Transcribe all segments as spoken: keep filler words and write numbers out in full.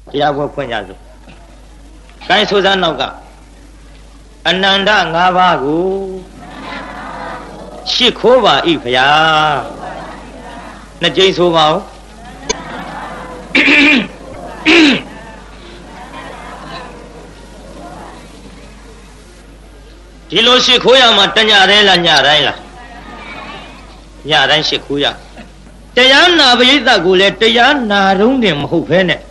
တရားပွဲဖွင့်ကြစို့ကိုင်းဆိုစားနောက်က အနန္တငါးပါးကိုရှစ်ခိုးပါ၏ဖျားနှစ်ကြိမ်ဆိုပါဦးဒီလိုရှစ်ခိုးရမှာတညတိုင်းလားညတိုင်းလားညတိုင်းရှစ်ခိုးရတရားနာပရိသတ်ကိုလည်းတရားနာတုံးတင်မဟုတ်ဘဲနဲ့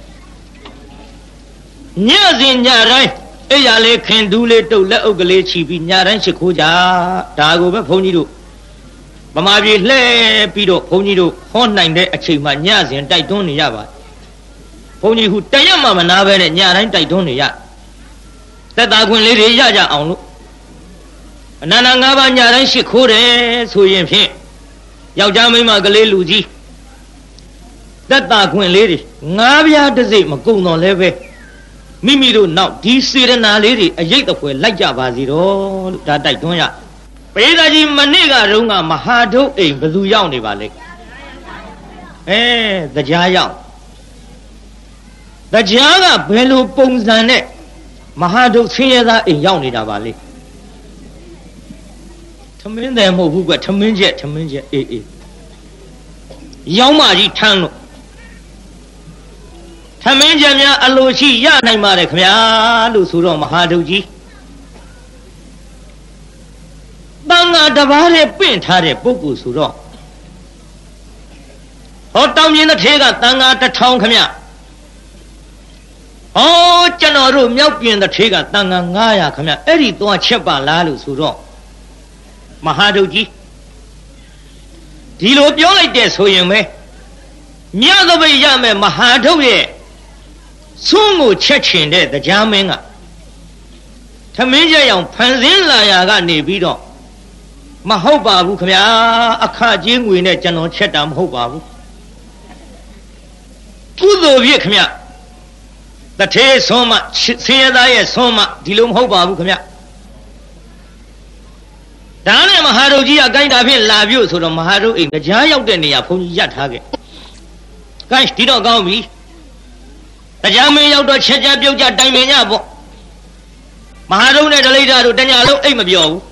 ညစဉ်ညတိုင်းအဲ့ရလေးခင်ဒူးလေးတုတ်လက်အုပ်ကလေးချီပြီးညတိုင်းရှစ်ခိုးကြဒါကိုပဲဘုန်းကြီးတို့ဗမာပြည်လှဲပြီးတော့ဘုန်းကြီးတို့ဟောနိုင်တဲ့အချိန်မှညစဉ်တိုက်တွန်းနေရပါဘုန်းကြီးဟူတရက်မှမနာပဲနဲ့ညတိုင်းတိုက်တွန်းနေရသက်သာခွင့်လေးတွေရကြအောင်လို့အနန္တငါးပါးညတိုင်းရှစ်ခိုးတယ်ဆိုရင်ဖြင့်ယောက်ျားမိန်းမကလေးလူကြီးသက်သာခွင့်လေးတွေငါးပြားတစ်စိတ်မကုံတော့လဲပဲမိမိတို့နောက်ဒီစေရနာလေးတွေအရေးအဖွယ်လိုက်ကြပါစီတော့လို့ဒါတိုက်တွန်းရပရိသတ်ကြီးမနေ့ကတုန်းကမဟာဒုတ်အိမ်ဘယ်သူရောက်နေပါလဲအဲတရားရောက်တရားကဘယ်လိုပုံစံနဲ့မဟာဒုတ်ဆင်းရဲသားအိမ်ရောက်နေတာပါလဲထမင်းတယ်မဟုတ်ဘူးကွထမင်းချက်ထမင်းချက်အေးအေးရောင်းမကြီးထမ်းလို့ထမင်းချက်များအလိုရှိရနိုင်ပါတယ်ခင်ဗျာလို့ဆိုတော့မဟာဒုတ်ကြီးတန်ဃာတပါးနဲ့ပင့်ထားတဲ့ပုဂ္ဂိုလ်ဆိုတော့ဟောတောင်မြင်တဲ့ထေကတန်ဃာတစ်ထောင်ခင်ဗျဟောကျွန်တော်တို့မြောက်ပြင်တဲ့ထေကတန်ဃာငါးရာခင်ဗျအဲ့ဒီသွားချက်ပါလားလို့ဆိုတော့မဟာဒုတ်ကြီးဒီလိုပြောလိုက်တဲ့ဆိုရင်ပဲမြတ်သပိတ်ရမယ်မဟာဒုတ်ရဲ့ဆုံးကိုချက်ချင်တဲ့တရားမင်းကထမင်းကြရောင်ဖန်ဆင်းလာရာကနေပြီးတော့မဟုတ်ပါဘူးခင်ဗျာအခကြေးငွေနဲ့ကျွန်တော်ချက်တာမဟုတ်ပါဘူးကုသိုလ်ဖြစ်ခင်ဗျတထေးဆုံးမဆင်းရဲသားရဲ့ဆုံးမဒီလိုမဟုတ်ပါဘူးခင်ဗျဒါနဲ့မဟာဒုတ်ကြီးကကိုင်းတာဖြင့်လာပြုတ်ဆိုတော့မဟာဒုတ်အိမ်ကြားရောက်တဲ့နေရာဘုန်းကြီးရပ်ထားခဲ့ကိုင်းဒီတော့ကောင်းပြီတရားမင်းရောက်တော့ချက်ကြပြုတ်ကြတိုင်ပင်ကြပေါ့မဟာဒုတ်နဲ့ဒလိဒ္ဓတို့တညာလုံးအိတ်မပြောဘူး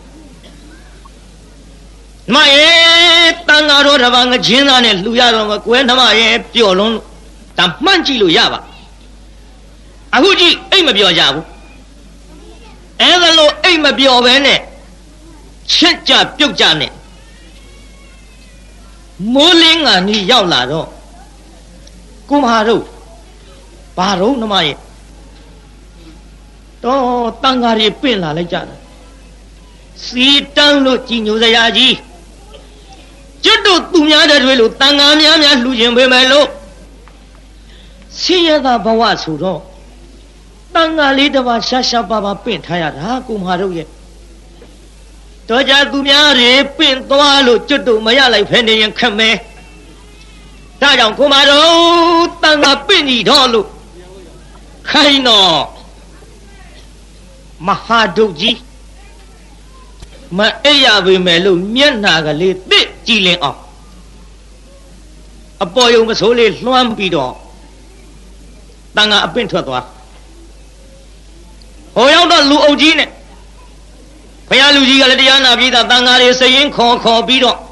နှမရဲ့တန်ဃာတော်တစ်ပါးငချင်းသားနဲ့လှူရတော့ကွယ်နှမရဲ့ပျော်လုံးလို့ဒါမှန့်ကြည့်လို့ရပါအခုကြည့်အိတ်မပြောကြဘူးအဲဒါလို့အိတ်မပြောပဲနဲ့ချက်ကြပြုတ်ကြနဲ့မိုးလင်းကနီးရောက်လာတော့ကိုမဟာတို့ဘာတော့နှမရဲ့တော့တန်ဃာတွေပင့်လာလိုက်ကြတယ်စီတန်းလို့ကြည်ညိုစရာကြီးကျွတ်တို့သူများတဲ့တွေလို့တန်ဃာများများလှူခြင်းပေးမယ်လို့ဆင်းရဲသာဘဝဆိုတော့တန်ဃာလေးတစ်ပါးရှာရှာပါပါပင့်ထားရတာကိုမဟာတို့ရဲ့တော့ကြသူများတွေပင့်သွားလို့ကျွတ်တို့မရလိုက်ဖဲနေရင်ခက်မယ်ဒါကြောင့်ကိုမတို့တန်ဃာပင့်ကြည့်တော့လို့ခိုင်းတော့မဟာဒုတ်ကြီးမအိပ်ရပေမဲ့လို့မျက်နှာကလေးတစ်ကြည်လင်အောင်အပေါ်ယုံမစိုးလေးလွှမ်းပြီးတော့တန်ဃာအပင့်ထွက်သွားဟိုရောက်တော့လူအုပ်ကြီးနဲ့ဘုရားလူကြီးကလည်းတရားနာပြီးသားတန်ဃာတွေစရင်ခေါ်ခေါ်ပြီးတော့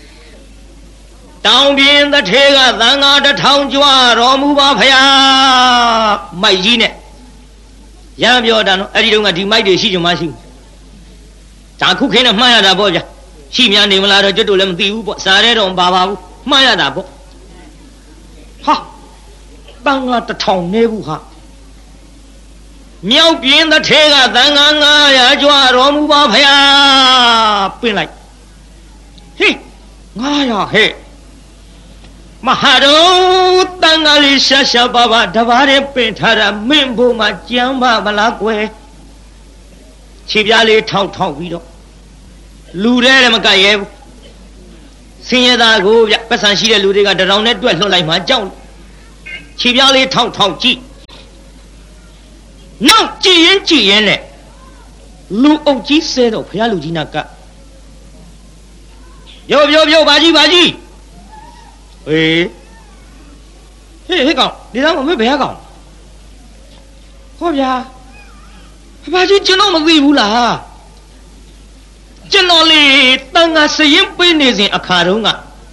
တောင်ပြင်းတစ်ထေကတန်ဃာတစ်ထောင်ကြွတော်မူပါဖရာမိုက်ကြီးနဲ့ရံပြောတာနော်အဲ့ဒီတုန်းကဒီမိုက်တွေရှိကြမှရှိဒါခုခင်းနဲ့မှားရတာပေါ့ဗျာရှိများနေမလားတော့ကျွတ်တို့လည်းမသိဘူးပေါ့စားရဲတော့မပါပါဘူးမှားရတာပေါ့ဟာတန်ဃာတစ်ထောင်နေဘူးဟာမြောက်ပြင်းတဲ့ထဲကတန်ဃာငါးရာကြွတော်မူပါဖရာပင့်လိုက်ဟေးငါးရာဟဲ့မဟာတို့တန်ဃာလေးရှာရှာပါပါတပါးတည်းပင့်ထားတာမင်းဘုံမှာကြမ်းပါမလားကွယ်ခြေပြားလေးထောက်ထောက်ပြီးတော့လူတဲ့လည်းမကရဲဘူးဆင်းရဲသားကိုဗျပတ်စံရှိတဲ့လူတွေကတရောင်နဲ့တွက်လွှတ်လိုက်မှကြောက်ခြေပြားလေးထောက်ထောက်ကြည့်နောက်ကြည့်ရင်ကြည့်ရင်နဲ့လူအုပ်ကြီးဆဲတော့ဘုရားလူကြီးနာကပြောပြောပြောဘာကြီးဘာကြီးဟေးဟေးဟေးကောင်ဒီတော့မမေ့ဘယ်ကောင်ဟောဗျာဘာကြီးကျွန်တော်မသိဘူးလားကျွန်တော်လေတန်ခါစရင်ပေးနေစဉ်အခါတုန်းက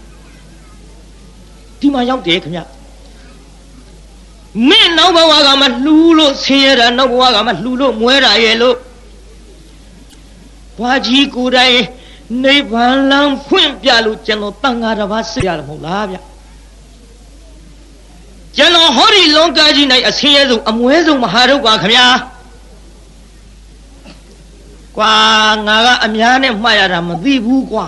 ဒီမှာရောက်တယ်ခင်ဗျမင်းနောက်ဘဝကမှလှူလို့ဆင်းရဲတာနောက်ဘဝကမှလှူလို့မွဲတာရဲ့လို့ဘာကြီးကိုယ်တိုင်နိဗ္ဗာန်လမ်းဖွင့်ပြလို့ကျွန်တော်တန်ခါတစ်ပါးဆက်ရတယ်မဟုတ်လားဗျကျွန်တော်ဟောဒီလောကကြီး၌အဆင်းရဲဆုံးအမွဲဆုံးမဟာရုပ်ပါခင်ဗျာကွာငါကအများနဲ့မှားရတာမသိဘူးကွာ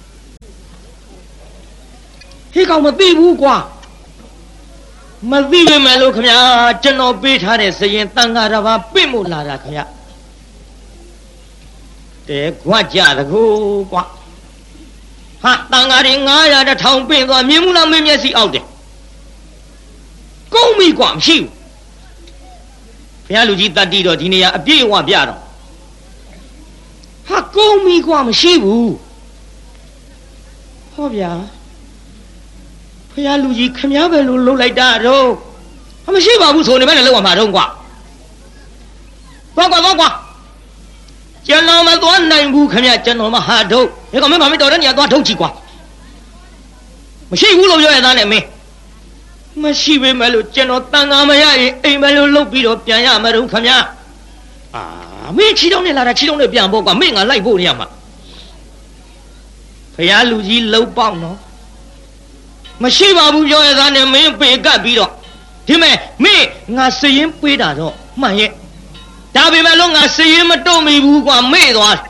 ဟေးကောင်မသိဘူးကွာမသိပဲမယ်လို့ခင်ဗျာကျွန်တော်ပေးထားတဲ့စရင်တန်ခါတစ်ပါးပြင့်မို့လာတာခင်ဗျာတဲကွာကြတကူကွာဟာတန်ခါတွေငါးရာတစ်ထောင်ပြင့်သွားမြင်မှုလားမင်းမျက်စိအောက်တယ်ကုန်းပြီကွာမရှိဘူးဘုရားလူကြီးတတ်တီတော့ဒီနေရာအပြည့်အဝပြတော့ဟာကုန်းပြီကွာမရှိဘူးဟောဗျာဘုရားလူကြီးခမည်းပဲလို့လှုပ်လိုက်တာတော့မရှိပါဘူးဆိုနေပဲနဲ့လှုပ်ရမှာတော့ကွာတော့ကွာတော့ကွာကျွန်တော်မသွားနိုင်ဘူးခမည်းကျွန်တော်မဟာထုတ်ဒီကောင်မင်းမမတော်တဲ့နေရာသွားထုတ်ကြည့်ကွာမရှိဘူးလို့ပြောရသားနဲ့မင်းမရှိပဲမဲ့လို့ကျွန်တော်တန်ခါမရရင်အိမ်မလို့လှုပ်ပြီးတော့ပြန်ရမှာတော့ခမည်းအာမင်းချီတော့နေလာတာချီတော့နေပြန်ဖို့ကွာမင်းငါလိုက်ဖို့နေရမှာဘုရားလူကြီးလှုပ်ပေါက်နော်မရှိပါဘူးပြောရသားနဲ့မင်းပေကပ်ပြီးတော့ဒီမဲ့မင်းငါစရင်ပေးတာတော့မှန်ရဲ့ဒါပေမဲ့လို့ငါစရင်မတုံ့မိဘူးကွာမေ့သွား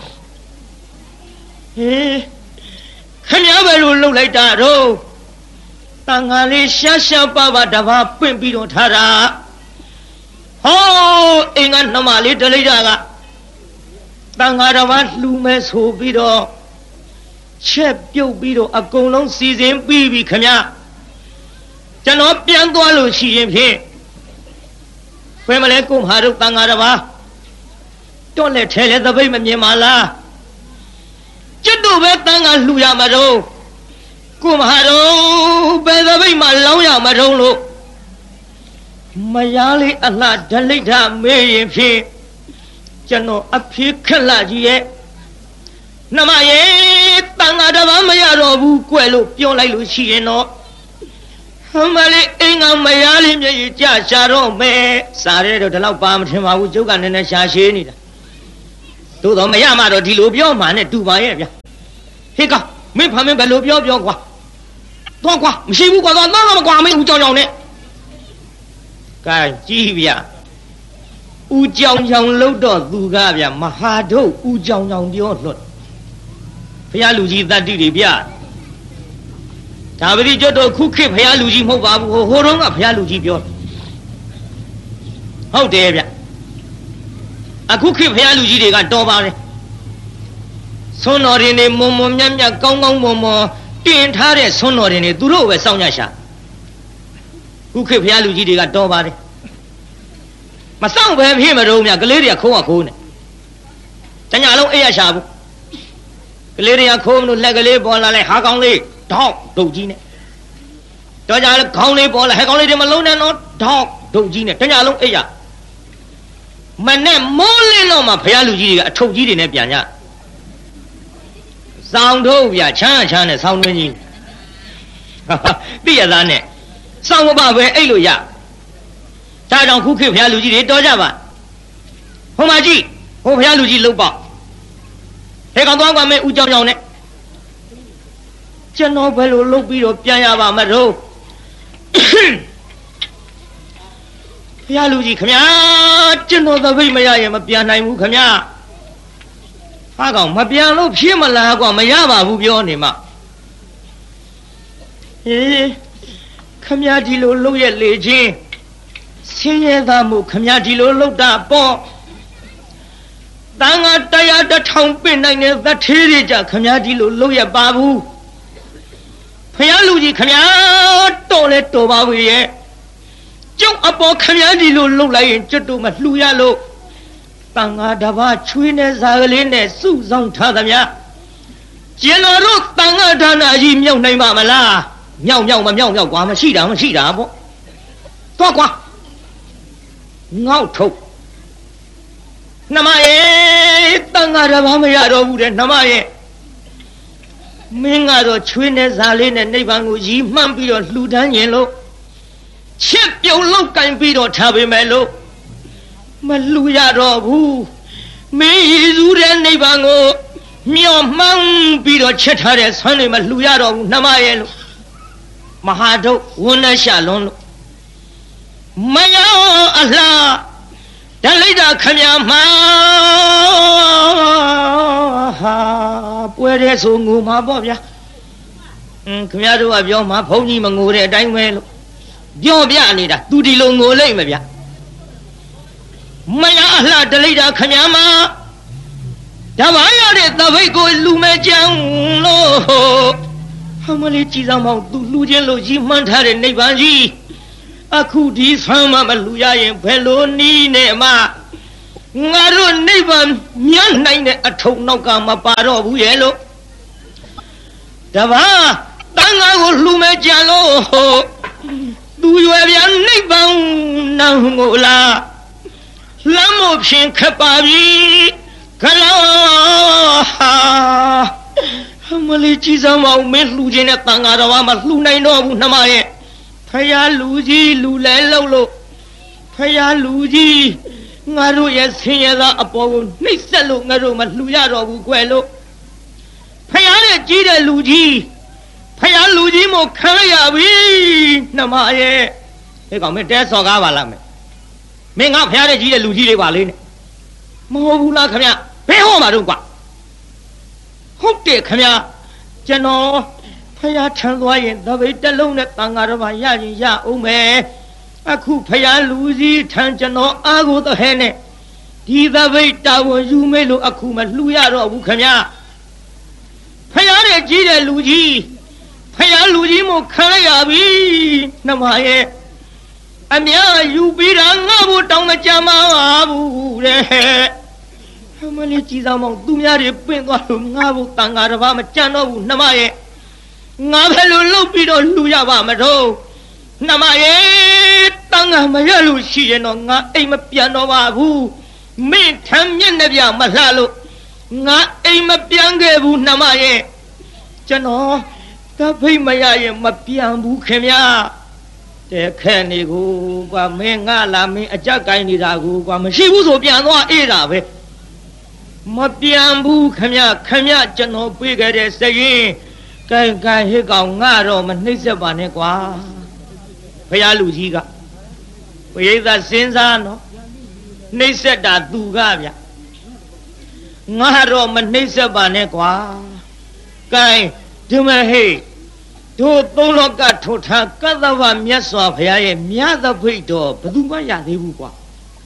ဟေးခမည်းပဲလို့လှုပ်လိုက်တာတော့တန်ခါလေးရှားရှားပါပါတပါပင့်ပြီးတော့ထားတာဟောအင်္ဂါနှမလေးတလိတာကတန်ခါတပါလှူမဲ့ဆိုပြီးတော့ချက်ပြုတ်ပြီးတော့အကုန်လုံးစီစဉ်ပြီးပြီခမည်းကျွန်တော်ပြန်သွားလို့ရှိရင်ဖြင့်ဘယ်မလဲကိုမဟာတို့တန်ခါတပါတွန့်လက်ထဲလဲသပိတ်မမြင်ပါလားကျွတ်တို့ပဲတန်ခါလှူရမှာတော့ကိုမဟာတို့ဘယ်သပိတ်မှလောင်းရမှာတော့လို့မယားလေးအလှဒလိထမေးရင်ဖြင့်ကျွန်တော်အဖေခက်လာကြီးရဲ့နမရဲ့တန်ခါတပါမရတော့ဘူးကွယ်လို့ပြောလိုက်လို့ရှိရင်တော့ဟမလေးအင်းကမယားလေးမျက်ရည်ကျရှာတော့မယ်စားရဲတော့ဒီလောက်ပါမထင်ပါဘူးကျုပ်ကနည်းနည်းရှာရှည်နေတာသို့တော့မရမှတော့ဒီလိုပြောမှနဲ့တူပါရဲ့ဗျာဟေးကောင်မင်းဖမင်းဘယ်လိုပြောပြောကွာတော့ကွာမရှိဘူးကွာတော့တော့မကွာမင်းဦးကြောင်ကြောင်နဲ့ကဲကြည့်ဗျာဦးကြောင်ကြောင်လှုပ်တော့သူကဗျာမဟာတို့ဦးကြောင်ကြောင်ပြောလွတ်ဘုရားလူကြီးတတ္တိတွေဗျာဒါပတိကျွတ်တော့ခုခေတ်ဘုရားလူကြီးမဟုတ်ပါဘူးဟိုဟိုတုန်းကဘုရားလူကြီးပြောဟုတ်တယ်ဗျအခုခေတ်ဘုရားလူကြီးတွေကတော်ပါတယ်ဆွမ်းတော်ရင်တွေမုံမုံမြတ်မြတ်ကောင်းကောင်းမုံမုံတင်ထားတဲ့ဆွမ်းတော်ရင်တွေသူတို့ပဲစောင့်ကြရှာခုခေတ်ဘုရားလူကြီးတွေကတော်ပါတယ်မစောင့်ပဲဖြစ်မတော့မြကလေးတွေကခိုးရခိုးနေတညာလုံးအိပ်ရရှာဘူးကလေးတွေကခိုးမလို့လက်ကလေးပေါ်လာလိုက်ဟာကောင်းလေးထောက်ဒုတ်ကြီးနဲ့တော့ကြလည်းခေါင်းလေးပေါ်လာဟဲ့ကောင်းလေးတွေမလုံးနဲ့တော့ထောက်ဒုတ်ကြီးနဲ့တညာလုံးအိပ်ရမနဲ့မိုးလင်းတော့မှဘုရားလူကြီးတွေကအထုပ်ကြီးတွေနဲ့ပြန်ကြစောင်းထုတ်ဗျာချမ်းချမ်းနဲ့စောင်းတွင်းကြီးသိရသားနဲ့စောင်းမပပဲအိတ်လို့ရဒါကြောင့်ခုခေတ်ဘုရားလူကြီးတွေတော်ကြပါဟိုမှာကြည့်ဟိုဘုရားလူကြီးလှုပ်ပေါ့ဟဲ့ကောင်သွားကွာမင်းဦးကြောင်ကြောင်နဲ့ကျွန်တော်ဘယ်လိုလှုပ်ပြီးတော့ပြန်ရပါမလို့ဘုရားလူကြီးခမညာကျွန်တော်သပိတ်မရရင်မပြန်နိုင်ဘူးခမညာဟာကောင်မပြန်လို့ဖြစ်မလားကွာမရပါဘူးပြောနေမှဟေးခမညာဒီလိုလှုပ်ရလေချင်းဆင်းရဲသားမှုခမညာဒီလိုလှုပ်တာပေါ့တန်ခါတရားတစ်ထောင်ပြင့်နိုင်တဲ့သထေးတွေကြခမညာဒီလိုလှုပ်ရပါဘူးဖယားလူကြီးခမညာတော်လဲတော်ပါဘူးရဲ့ကျုပ်အပေါ်ခမညာဒီလိုလှုပ်လိုက်ရင်ကျွတ်တို့မလှူရလို့တန်ခါတစ်ပါးချွေးနဲ့ဇာကလေးနဲ့စုဆောင်ထားသမျှကျင်တော်တို့တန်ခါဌာနကြီးမြောက်နိုင်ပါမလားမြောက်မြောက်မမြောက်မြောက်ကွာမရှိတာမရှိတာပေါ့သွားကွာငေါ့ထုတ်နှမရဲ့တန်ဃာတစ်ပါးမရတော့ဘူးတဲ့နှမရဲ့မင်းကတော့ချွေးနဲ့ဇာလေးနဲ့နိဗ္ဗာန်ကိုရည်မှန်းပြီးတော့လှူဒန်းရင်လို့ချစ်ပြုံလောက်ကင်ပြီးတော့ထားပေမဲ့လို့မလှူရတော့ဘူးမင်းရည်စူးတဲ့နိဗ္ဗာန်ကိုမြော်မှန်းပြီးတော့ချက်ထားတဲ့ဆွမ်းတွေမလှူရတော့ဘူးနှမရဲ့လို့မဟာတို့ဝန်းနဲ့ရှာလွန်းလို့မယောအလားတလိတာခမမဟာပွဲတဲ့ဆိုငိုမှာပေါ့ဗျာအင်းခမတို့ကပြောမှာဘုန်းကြီးမငိုတဲ့အတိုင်းပဲလို့ပြောပြနေတာသူဒီလိုငိုလိုက်မဗျာမယောအလားတလိတာခမမတဘာရတဲ့သပိတ်ကိုလူမဲ့ကြံလို့ဟာမလေးကြည်ဆောင်မောင်သူလူချင်းလို့ကြီးမှန်းထားတဲ့နိဗ္ဗာန်ကြီးအခုဒီဆမ်းမမလူရရင်ဘယ်လိုနီးနဲ့မှငါတို့နိဗ္ဗာန်မြတ်နိုင်တဲ့အထုံနောက်ကမပါတော့ဘူးရဲ့လို့တပါးတန်ဃာကိုလှူမဲ့ကြံလို့သူရွယ်ပြန်နိဗ္ဗာန်နောင်ကိုလားလမ်းမဖြင်ခက်ပါပြီခလာမလေးကြည်စမ်းမအောင်မင်းလှူခြင်းနဲ့တန်ဃာတော်မှလှူနိုင်တော့ဘူးနှမရဲ့ဖယားလူကြီးလူလဲလို့လို့ဖယားလူကြီးငါတို့ရဲ့ဆင်းရဲသားအပေါ်ကိုနှိပ်စက်လို့ငါတို့မလှူရတော့ဘူးကွယ်လို့ဖယားနဲ့ကြီးတဲ့လူကြီးဖယားလူကြီးမို့ခံရပြီနှမရဲ့ဒီကောင်မင်းတဲစော်ကားပါလားမင်းမင်းငါဖယားနဲ့ကြီးတဲ့လူကြီးတွေပါလေနဲ့မဟုတ်ဘူးလားခင်ဗျဘယ်ဟောမှာတော့ကွာဟုတ်တယ်ခင်ဗျကျွန်တော်ဖယားထမ်းသွားရင်သပိတ်တစ်လုံးနဲ့တန်ဃာတော်ဘာရရင်ရအောင်မယ်အခုဖယားလူကြီးထမ်းကျွန်တော်အားကိုတဟဲနဲ့ဒီသပိတ်တာဝန်ယူမေးလို့အခုမလှူရတော့ဘူးခင်ဗျဖယားနဲ့ကြီးတဲ့လူကြီးဖယားလူကြီးမို့ခံရပြီနှမရဲ့အများယူပြီးတာငါ့ဘတောင်းမကြမ်းပါဘူးတဲ့မလေးကြည်ဆောင်မောင်သူများတွေပင့်သွားလို့ငါ့ဘတန်ဃာတစ်ပါးမကြမ်းတော့ဘူးနှမရဲ့ငါဘယ်လိုလုပ်ပြီးတော့လှူရပါမတော့နှမရဲ့တန်ဃာမရလို့ရှိရင်တော့ငါအိမ်မပြန်တော့ပါဘူးမင်းထမ်းမျက်နှာပြမလှလို့ငါအိမ်မပြန်ခဲ့ဘူးနှမရဲ့ကျွန်တော်တဖိတ်မရရင်မပြန်ဘူးခင်ဗျာတဲ့ခဲနေကိုကွာမင်းငါလာမင်းအကြက်ကိုင်းနေတာကိုကွာမရှိဘူးဆိုပြန်သွားအေးတာပဲမပြန်ဘူးခင်ဗျခင်ဗျကျွန်တော်ပြေးခဲ့တဲ့စရင်ကိုင်ကိုင်ဟစ်ကောင်ငါတော့မနှိမ့်ဆက်ပါနဲ့ကွာဖယားလူကြီးကပရိသတ်စဉ်းစားနော်နှိမ့်ဆက်တာသူကဗျငါတော့မနှိမ့်ဆက်ပါနဲ့ကွာကိုင်ဒီမဟေးတို့သုံးလောကထုထားကသဗ္ဗမြတ်စွာဘုရားရဲ့မြတ်သဖိတ်တော်ဘယ်သူမှရသေးဘူးကွာ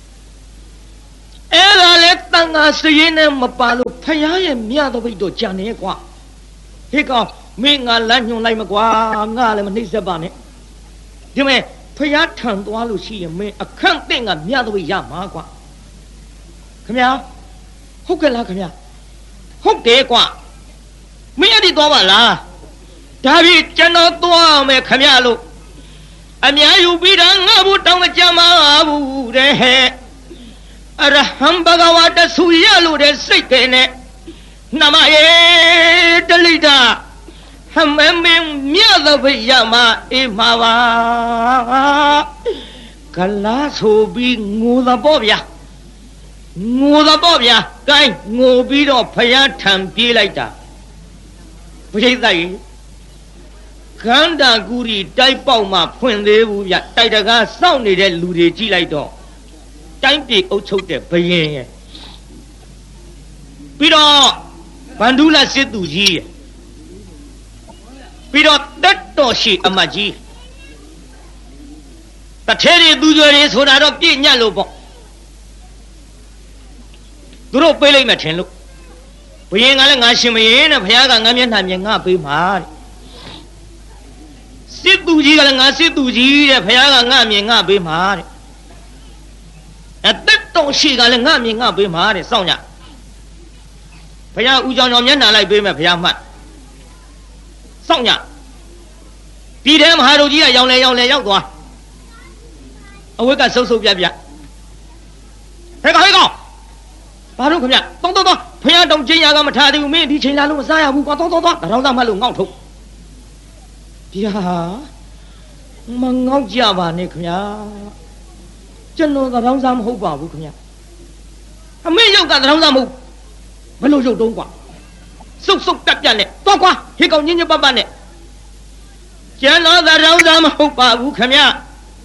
အဲ့ဒါလဲတန်ဃာစရင်နဲ့မပါလို့ဘုရားရဲ့မြတ်သဖိတ်တော်ကြံနေကွာဟေ့ကောင်မင်းငါလမ်းညွှန်လိုက်မကွာငါလည်းမနှိမ့်ဆက်ပါနဲ့ဒီမဲ့ဘုရားထံသွားလို့ရှိရင်မင်းအခန့်တင့်ကမြတ်သဖိတ်ရမှာကွာခင်ဗျာဟုတ်ကဲ့လားခင်ဗျာဟုတ်တယ်ကွာမင်းအဲ့ဒီသွားပါလားဒါပြီကျွန်တော်သွားမယ်ခမရလို့အများယူပြီးတာငါ့ဘူးတောင်းမကြမ်းပါဘူးတဲ့ဟဲ့အရဟံဘဂဝတဆူရလို့တဲ့စိတ်ကဲနဲ့နှမရဲ့တလိတာဟမမင်းမြတ်သပိတ်ရမှာအေးမှာပါကလာဆိုပြီးငိုတော့ပေါ့ဗျာငိုတော့ပေါ့ဗျာကိုင်းငိုပြီးတော့ဖယားထံပြေးလိုက်တာဘုရားကြီးခန္ဓာကူရီတိုက်ပေါက်မှဖွင့်သေးဘူးဗျတိုက်တကားစောင့်နေတဲ့လူတွေကြည့်လိုက်တော့တိုင်းပြည်အုပ်ချုပ်တဲ့ဘယင်ရဲ့ပြီးတော့ဗန္ဓုလစစ်သူကြီးရဲ့ပြီးတော့တက်တော်ရှိအမတ်ကြီးတထဲတွေသူတွေတွေဆိုတာတော့ပြည့်ညတ်လို့ပေါ့သူတို့ပေးလိုက်မှထင်လို့ဘယင်ကလည်းငါရှင်မရင်နဲ့ဘုရားကငါမျက်နှာမြင်ငါပေးမှာတဲ့စစ်သူကြီးကလည်းငါစစ်သူကြီးတဲ့ဘုရားကငါမြင်ငါပေးမှာတဲ့အသက်တော်ရှိကလည်းငါမြင်ငါပေးမှာတဲ့စောင့်ကြဘုရားဦးကြောင်ကြောင်မျက်နှာလိုက်ပေးမယ်ဘုရားမှတ်စောင့်ကြဒီထဲမဟာတို့ကြီးကရောင်လေရောင်လေရောက်သွားအဝိကဆုပ်ဆုပ်ပြပြဟဲ့ကောင်ဟဲ့ကောင်ဘာလို့ခင်ဗျတောင်းတောင်းတောင်းဖယားတောင်ကျင်းရကမထားသေးဘူးမင်းဒီချိန်လာလို့မစားရဘူးကွာတောင်းတောင်းတောင်းတရောင်းသားမှလို့ငေါ့ထုတ်ဗျာမငေါ့ကြပါနဲ့ခင်ဗျာကျွန်တော်တရောင်းသားမဟုတ်ပါဘူးခင်ဗျာအမေရုပ်ကတရောင်းသားမဟုတ်ဘယ်လိုရုပ်တုံးကွာစုပ်စုပ်တက်ပြက်နဲ့တော့ကွာဟေကောင်ညင်းညပတ်ပတ်နဲ့ကျွန်တော်တရောင်းသားမဟုတ်ပါဘူးခင်ဗျာ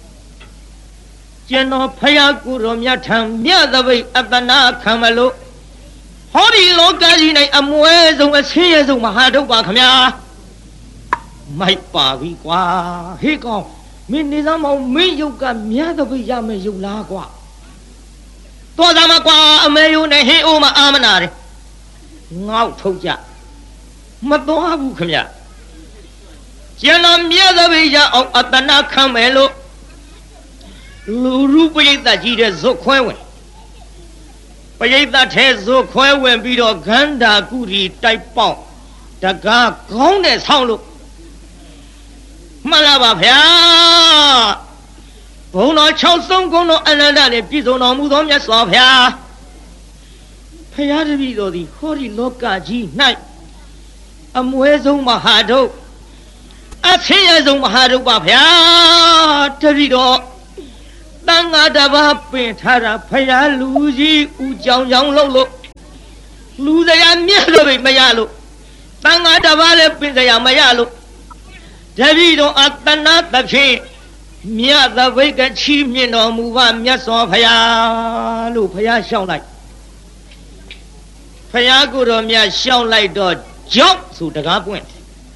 ကျွန်တော်ဖယားကိုယ်တော်မြတ်ထံမြတ်သပိတ်အတနာခံမလို့ဟောဒီလောကကြီး၌အမွဲဆုံးအဆင်းရဲဆုံးမဟာဒုက္ခပါခင်ဗျာမိုက်ပါပြီကွာဟေကောင်မင်းနေသားမောင်မင်းယုတ်ကမြတ်သပိတ်ရမယ်ယုတ်လားကွာတော်သားမကွာအမေယုံနဲ့ဟင်းအိုးမအာမနာတယ်ငေါ့ထုတ်ကြမတော်ဘူးခင်ဗျကျွန်တော်မြတ်သပိတ်ရအောင်အတနာခံမယ်လို့လူရူပရိသတ်ကြီးတဲ့ဇွတ်ခွဲဝင်ပရိသတ်ထဲဇွတ်ခွဲဝင်ပြီးတော့ဂန္ဓာကုရီတိုက်ပေါက်တကားခေါင်းနဲ့ဆောင်းလို့မှန်လားပါဗျာဘုံတော်၆ဆုံးကုန်းတော်အနန္တနဲ့ပြည့်စုံတော်မူသောမြတ်စွာဘုရားဖရာတပည့်တော်သည်ဟောဒီလောကကြီး၌အမွဲဆုံးမဟာဒုက္ခအဆင်းရဲဆုံးမဟာဒုက္ခပါဗျာတပည့်တော်တန်ဃာတပါးပင်ထားတာဖယားလူကြီးဦးကြောင်ကြောင်လို့လို့လူစရာမြတ်လို့မရလို့တန်ဃာတပါးလည်းပင်စရာမရလို့တပည့်တော်အတနာသဖြင့်မြတ်သဘိတ်ကချီးမြှင့်တော်မူပါမြတ်စွာဘုရားလို့ဘုရားရှောင်းလိုက်ဘုရားကိုယ်တော်မြတ်ရှောင်းလိုက်တော့ကြောက်ဆိုတကားပွင့်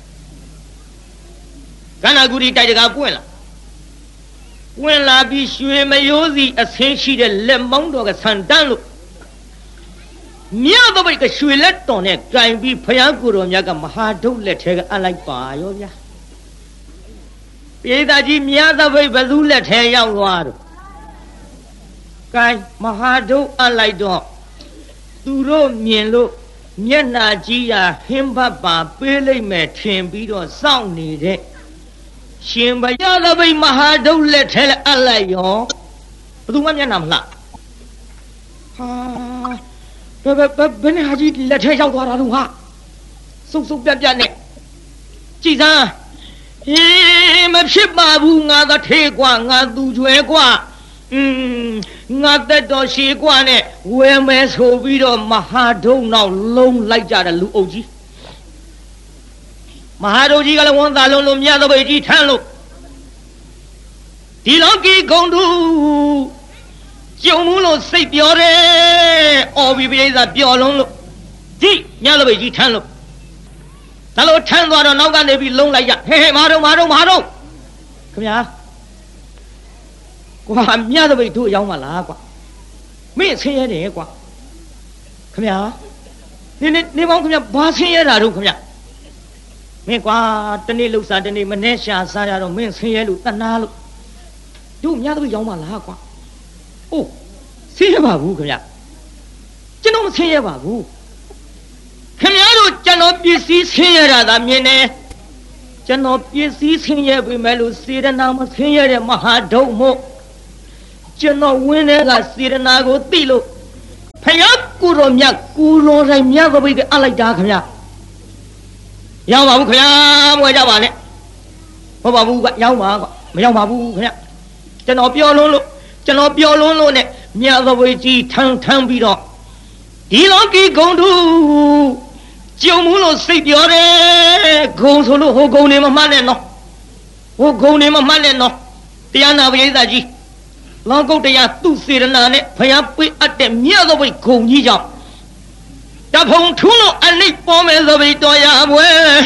ကန္နာဂုရီတိုက်တကားပွင့်လာဝင်လာပြီးရွှေမရိုးစီအဆင်းရှိတဲ့လက်မောင်းတော်ကဆန်တန်းလို့မြတ်သဘိတ်ကရွှေလက်တော်နဲ့ကင်ပြီးဘုရားကိုယ်တော်မြတ်ကမဟာဒုတ်လက်ထဲကအလိုက်ပါရောဗျာပိဋကကြီးမြတ်သဘိတ်ဘသူလက်ထဲရောက်သွားတော့ကင်မဟာဒုတ်အလိုက်တော့သူတို့မြင်လို့မျက်နှာကြီးရာဟင်းဘတ်ပါပေးလိုက်မယ်ထင်ပြီးတော့စောင့်နေတဲ့ရှင်ဘုရားသဘိတ်မဟာဒုတ်လက်ထဲအလိုက်ရောဘသူမှမျက်နှာမလှဟာဘယ်ဘယ်ဘယ်နဲ့ဟာကြီးလက်ထဲရောက်သွားတာလို့ဟာစုပ်စုပ်ပြက်ပြက်နဲ့ကြည်စမ်းဟေးမဖြစ်ပါဘူးငါသထေကွာငါသူကျွဲကွာอืมငါသက်တော်ရှည်ကွာနဲ့ဝယ်မယ်ဆိုပြီးတော့မဟာဒုတ်နောက်လုံးလိုက်ကြတဲ့လူအုပ်ကြီးမဟာဒုတ်ကြီးကလည်းဝန်သားလုံးလို့မြတ်သဘိတ်ကြီးထမ်းလို့ဒီလောကီဂုံတူကျုံမှုလို့စိတ်ပြောတယ်အော်ဘီပိဿပျော်လုံးလို့ဒီမြတ်သဘိတ်ကြီးထမ်းလို့ဒါလို့ထမ်းသွားတော့နောက်ကနေပြီးလုံးလိုက်ရဟဲဟဲမာတော့မာတော့မာတော့ခင်ဗျာကွာမြတ်သဘိတ်တို့ရောက်မလားကွာမင်းဆင်းရဲတယ်ကွာခင်ဗျာနေနေနေပေါင်းခင်ဗျာဘာဆင်းရဲတာတို့ခင်ဗျာမင်းကွာတနေ့လှုပ်စားတနေ့မနဲ့ရှာစားရတော့မင်းဆင်းရဲလို့တဏှာလို့တို့မြတ်သဘိတ်ရောက်မလားကွာအိုးဆင်းရဲပါဘူးခင်ဗျာကျွန်တော်မဆင်းရဲပါဘူးခင်ဗျားတို့ကျွန်တော်ပစ္စည်းဆင်းရဲတာသာမြင်တယ်ကျွန်တော်ပစ္စည်းဆင်းရဲပြီမဲ့လို့စေတနာမဆင်းရဲတဲ့မဟာဒုတ်မို့ကျွန်တော်ဝင်းတဲ့ကစေတနာကိုသိလို့ဖယားကိုတော်မြတ်ကိုတော်တိုင်းမြတ်သဘိတ်ကအလိုက်တာခင်ဗျာရောက်ပါဘူးခင်ဗျာမဝဲကြပါနဲ့ဟုတ်ပါဘူးကရောက်ပါကွာမရောက်ပါဘူးခင်ဗျာကျွန်တော်ပြောလုံးလို့ကျွန်တော်ပြောလုံးလို့နဲ့မြတ်သဘိတ်ကြီးထမ်းထမ်းပြီးတော့ဒီလောကီဂုံတူကျုံမှုလို့စိတ်ပြောတယ်ဂုံဆိုလို့ဟိုဂုံနေမမှတ်နဲ့နော်ဟိုဂုံနေမမှတ်နဲ့နော်တရားနာပရိသတ်ကြီးလောကုတ်တရားသူ့စေတနာနဲ့ဘုရားပေးအပ်တဲ့မြတ်သဘိတ်ဂုံကြီးကြောင့်တဖုံထူးလို့အနိပေါ်မဲ့သဘိတ်တော်ရပွဲ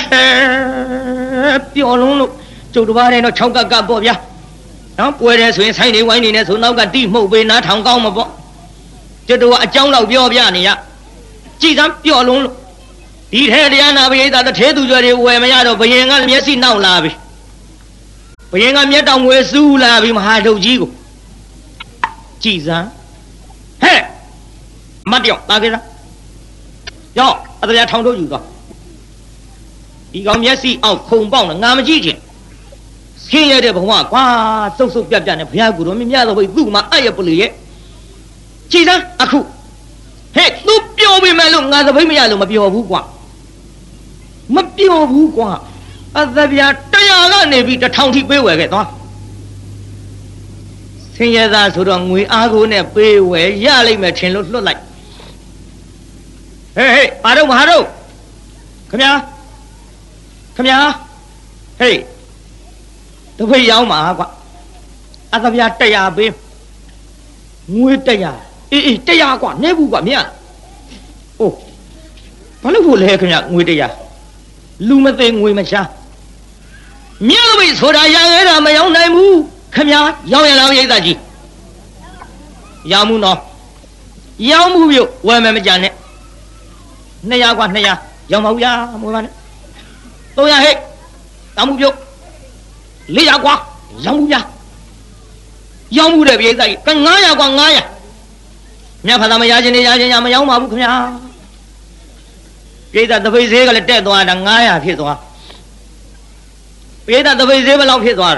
ပျော်လုံးလို့ကျုပ်တစ်ပါးနဲ့တော့၆ကပ်ကပ်ပေါ့ဗျာနော်ပွဲတယ်ဆိုရင်ဆိုင်နေဝိုင်းနေနဲ့ဆိုနောက်ကတိမှုတ်ပေးနားထောင်ကောင်းမှာပေါ့ကျုပ်တို့ကအကြောင်းလောက်ပြောပြနေရကြည်စမ်းပျော်လုံးလို့ဒီထဲတရားနာပရိသတ်တစ်ထဲသူကြွတွေဝယ်မရတော့ဘယင်ကမျက်စိနောက်လာပြီဘယင်ကမျက်တောင်ဝဲစူးလာပြီမဟာဒုတ်ကြီးကိုကြည်စမ်းဟဲ့မတ်ပြောတာကြလားရောက်အတရားထောင်ထုတ်ယူသွားဒီကောင်မျက်စိအောက်ခုံပေါက်နေငါမကြည့်ချင်ဆင်းရဲတဲ့ဘဝကွာစုပ်စုပ်ပြတ်ပြတ်နဲ့ဘုရားကိုယ်တော်မြတ်တော်ဘိတ်သူ့မှာအယပလေရဲ့ကြည်စမ်းအခုဟဲ့သူပြောပြီးမဲ့လို့ငါသပိတ်မရလို့မပြောဘူးကွာမပြောဘူးကွာအသဗျာတရားကနေပြီးတစ်ထောင်ထိပေးဝယ်ခဲ့သွားဆင်းရဲသားဆိုတော့ငွေအားကိုနဲ့ပေးဝယ်ရလိမ့်မယ်ထင်လို့လွတ်လိုက်ဟေးဟေးဘာတော့မဟာတော့ခမညာခမညာဟေးတပိတ်ရောက်မှာကွာအသဗျာတရားပေးငွေတရားအေးအေးတရားကွာနေဘူးကွာမြတ်အိုးဘာလို့ဖို့လဲခင်ဗျငွေတရားလူမသိငွေမချမြတ်လို့ဆိုတာရငယ်တာမရောက်နိုင်ဘူးခင်ဗျရောက်ရလားရိတ်သားကြီးရောက်မှုနော်ရောက်မှုပြုတ်ဝယ်မယ်မကြနဲ့နှစ်ရာကွာနှစ်ရာရောက်မဟုတ်ရမွေးပါနဲ့သုံးရာဟဲ့တောင်းမှုပြုတ်လေးရာကွာရောက်မှုပြရောက်မှုတဲ့ရိတ်သားကြီးကငါးရာကွာငါးရာမြတ်ဖသာမရခြင်းနေရခြင်းရမရောက်ပါဘူးခင်ဗျာပိဋကသပိတ်ဈေးကလည်းတက်သွားတာငါးရာဖြစ်သွားပိဋကသပိတ်ဈေးဘယ်လောက်ဖြစ်သွားတာ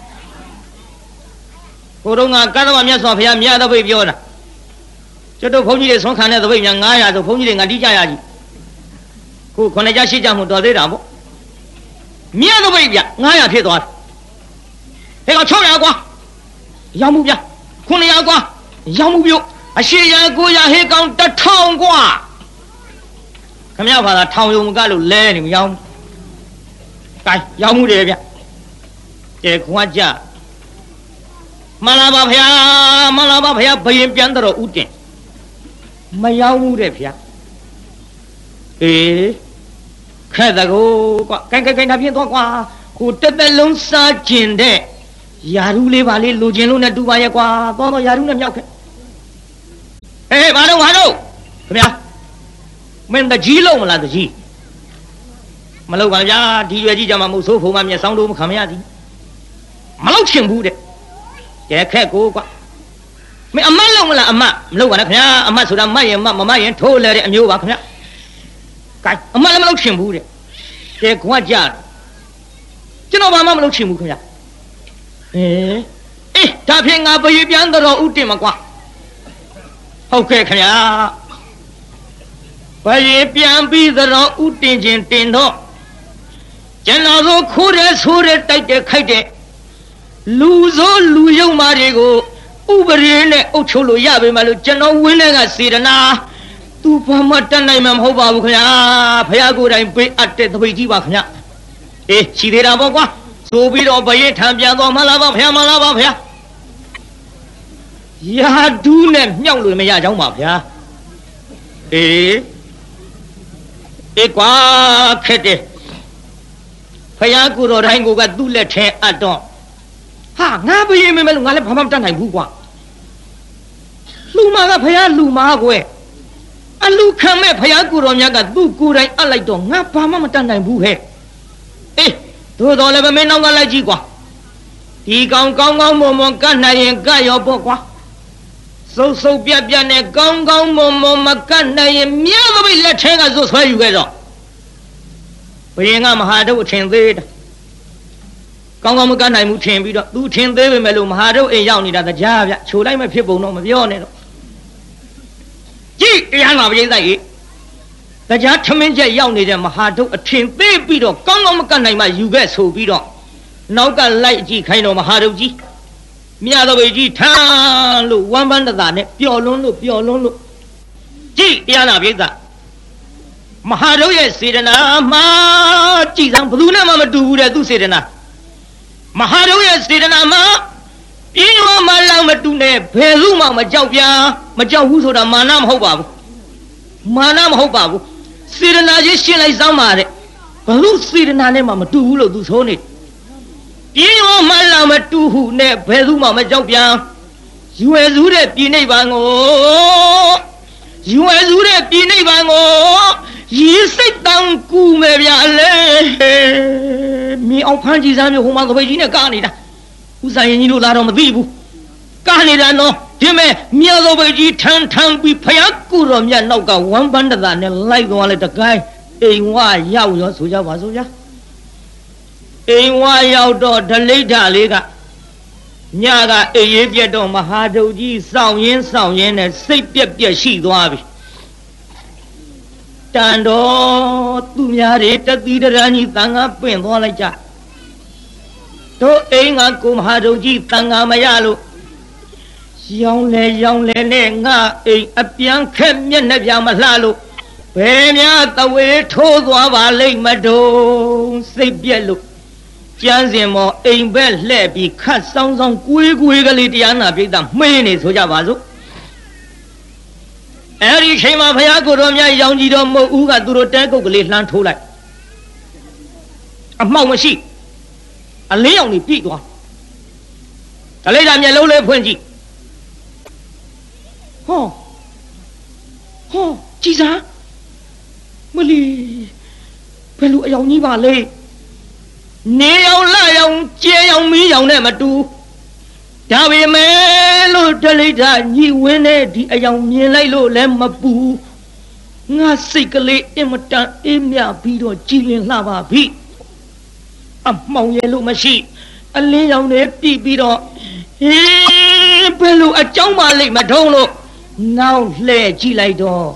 ကိုတော့ငါကတ္တဝမြတ်စွာဘုရားမြတ်သပိတ်ပြောတာကျွတ်တို့ဘုန်းကြီးတွေဆုံးခံတဲ့သပိတ်များငါးရာဆိုဘုန်းကြီးတွေငါတိကြရကြီးခုခုနှစ်ကြရှိကြမှုတော်သေးတာပေါ့မြတ်သပိတ်ပြငါးရာဖြစ်သွားတယ်ဟဲ့ကောင်ခြောက်ရာကွာရောက်မှုပြခုနှစ်ရာကွာရောက်မှုပြုတ်အရှိရကိုရဟေးကောင်တထောင်กว่าခမရဘာသာထောင်ယုံမကလို့လဲနေမရောက်ကဲရောက်မှုတယ်ဗျကဲခွာကြမလာပါဗျာမလာပါဗျာဘယင်ပြန်တော့ဥတင်မရောက်မှုတဲ့ဗျာအေးခက်တကောကွာကဲကဲကဲဒါဖြင့်တော့ကွာဟိုတက်တက်လုံးစားကျင်တဲ့ယာရုလေးပါလေးလိုချင်လို့နဲ့တူပါရဲ့ကွာတော့တော့ယာရုနဲ့မြောက်ခဲ့ဟေးဘာလို့ဘာလို့ခင်ဗျာမင်းတကြီးလုံးမလားတကြီးမလောက်ပါဗျာဒီရွယ်ကြီးကြမှာမဟုတ်ဆိုးဖို့မှမျက်စောင်းလို့မခံမရသည်မလောက်ချင်ဘူးတဲ့ကဲခက်ကိုကွာမင်းအမတ်လုံးမလားအမတ်မလောက်ပါနဲ့ခင်ဗျာအမတ်ဆိုတာမတ်ရင်မတ်မမတ်ရင်ထိုးလဲတဲ့အမျိုးပါခင်ဗျာကဲအမတ်လည်းမလောက်ချင်ဘူးတဲ့ကဲခွာကြကျွန်တော်ဘာမှမလောက်ချင်ဘူးခင်ဗျာအေးအေးဒါဖြင့်ငါဘယပြန်တော်ဥတင်မကွာဟုတ်ကဲ့ခင်ဗျာဘယင်ပြန်ပြီးတော့ဥတင်ခြင်းတင်တော့ကျွန်တော်တို့ခိုးတယ်ဆိုးတယ်တိုက်တယ်ခိုက်တယ်လူစိုးလူယုံမာတွေကိုဥပဒေနဲ့အုပ်ချုပ်လို့ရပေမဲ့လို့ကျွန်တော်ဝင်းတဲ့ကစေတနာသူဘာမှတတ်နိုင်မှာမဟုတ်ပါဘူးခင်ဗျာဖះကိုယ်တိုင်ပေးအပ်တဲ့သပိတ်ကြီးပါခင်ဗျာအေးရှိသေးတာပေါ့ကွာဆိုပြီးတော့ဘယင်ထံပြန်တော့မလားပါဖះမလားပါဖះရာဒူးနဲ့မြောက်လို့မရကြောင်းပါဗျာအေးအေးကွာခက်တယ်ဖယားကိုတော်တိုင်းကိုကသူ့လက်ထဲအပ်တော့ဟာငါဘယင်မမဲလို့ငါလည်းဘာမှမတတ်နိုင်ဘူးကွာလူမာကဖယားလူမာကွယ်အလူခံမဲ့ဖယားကိုတော်မြတ်ကသူ့ကိုယ်တိုင်အပ်လိုက်တော့ငါဘာမှမတတ်နိုင်ဘူးဟဲ့အေးသို့တော်လည်းပဲမင်းနောက်ကလိုက်ကြည့်ကွာဒီကောင်ကောင်းကောင်းမွန်မွန်ကတ်နိုင်ရင်ကတ်ရောပေါ့ကွာစုပ်စုပ်ပြက်ပြက်နဲ့ကောင်းကောင်းမွန်မွန်မကတ်နိုင်ရင်မြတ်သပိတ်လက်ထဲကဇွတ်ဆွဲယူခဲ့တော့ဘယင်ကမဟာဒုတ်အထင်သေးတာကောင်းကောင်းမကတ်နိုင်ဘူးထင်ပြီးတော့သူထင်သေးပေမဲ့လို့မဟာဒုတ်အိမ်ရောက်နေတာတရားဗျချိုလိုက်မဖြစ်ပုံတော့မပြောနဲ့တော့ကြည့်တရားနာပရိသတ်ကြီးတရားထမင်းချက်ရောက်နေတဲ့မဟာဒုတ်အထင်သေးပြီးတော့ကောင်းကောင်းမကတ်နိုင်မှယူခဲ့ဆိုပြီးတော့နောက်ကလိုက်ကြည့်ခိုင်းတော့မဟာဒုတ်ကြီးမြတ်တော်ဘုရားထမ်းလို့ဝမ်းပန်းတသာနဲ့ပျော်လွန်းလို့ပျော်လွန်းလို့ကြည့်တရားနာပိဿမဟာရုပ်ရဲ့စေတနာမှာကြည်စမ်းဘယ်သူနဲ့မှမတူဘူးတဲ့သူစေတနာမဟာရုပ်ရဲ့စေတနာမှာပြင်းရောမလောက်မတူနဲ့ဘယ်သူမှမကြောက်ပြာမကြောက်ဘူးဆိုတာမာနမဟုတ်ပါဘူးမာနမဟုတ်ပါဘူးစေတနာချင်းရှင်းလိုက်စမ်းပါတဲ့ဘယ်သူစေတနာနဲ့မှမတူဘူးလို့သူဆိုနေပြင်းရောမလောက်မတူဟုနဲ့ဘယ်သူမှမကြောက်ပြာရွယ်စုတဲ့ပြည်နိဗ္ဗာန်ကိုရွယ်စုတဲ့ပြည်နိဗ္ဗာန်ကိုရေစိတ်တောင်ကူမယ်ဗျာလေမင်းအောင်ဖမ်းကြည့်စမ်းမျိုးဟိုမှာသပိတ်ကြီးနဲ့ကားနေတာဥဆိုင်ရင်ကြီးတို့လာတော့မသိဘူးကားနေတာနော်ဒီမဲ့မြေသပိတ်ကြီးထန်းထန်းပြီးဖယားကူတော်မြတ်နောက်ကဝမ်းပန်းတသာနဲ့လိုက်သွားလဲတကိုင်းအိမ်ဝရောက်ရောဆိုကြပါဆိုကြအိမ်ဝရောက်တော့ဒလိဋ္ဌလေးကညကအေးရေးပြတ်တော့မဟာဒုကြီးစောင့်ရင်းစောင့်ရင်းနဲ့စိတ်ပြက်ပြက်ရှိသွားပြီတန်တော်သူများတွေတတိတရန်ကြီးတန်ခါပင့်သွားလိုက်ကြတို့အိမ်ကကိုမဟာဒုကြီးတန်ခါမရလို့ရောင်းလဲရောင်းလဲနဲ့ငါအိမ်အပြန်ခက်မျက်နှာပြမလှလို့ဘယ်များတဝေထိုးသွားပါလိမ့်မတော်စိတ်ပြက်လို့ကျန်းစင်မော်အိမ်ဘက်လှဲ့ပြီးခတ်ဆောင်းဆောင်းကွေးကွေးကလေးတရားနာပြိတ္တာမှင်းနေဆိုကြပါစို့အဲ့ဒီချိန်မှာဘုရားကိုယ်တော်မြတ်ရောင်ကြီးတော်မဟုတ်ဦးကသူတို့တဲကုတ်ကလေးလှမ်းထိုးလိုက်အမှောက်မရှိအလင်းရောင်ကြီးပြည့်သွားဒါလေးကမျက်လုံးလေးဖွင့်ကြည့်ဟောဟောကြည်စားမလီဘယ်လိုအယောင်ကြီးပါလဲနေရောင်လာရောင်ကျဲရောင်မီးရောင်နဲ့မတူဒါပေမဲ့လို့တလိတာညီဝင်းနဲ့ဒီအယောင်မြင်လိုက်လို့လည်းမပူငါစိတ်ကလေးအင်မတန်အေးမြပြီးတော့ကြည်လင်လှပါပြီအမှောင်ရဲ့လို့မရှိအလင်းရောင်နဲ့ပြည့်ပြီးတော့ဟေးဘယ်လိုအကြောင်းမလိမ့်မထုံးလို့နောက်လှဲ့ကြည့်လိုက်တော့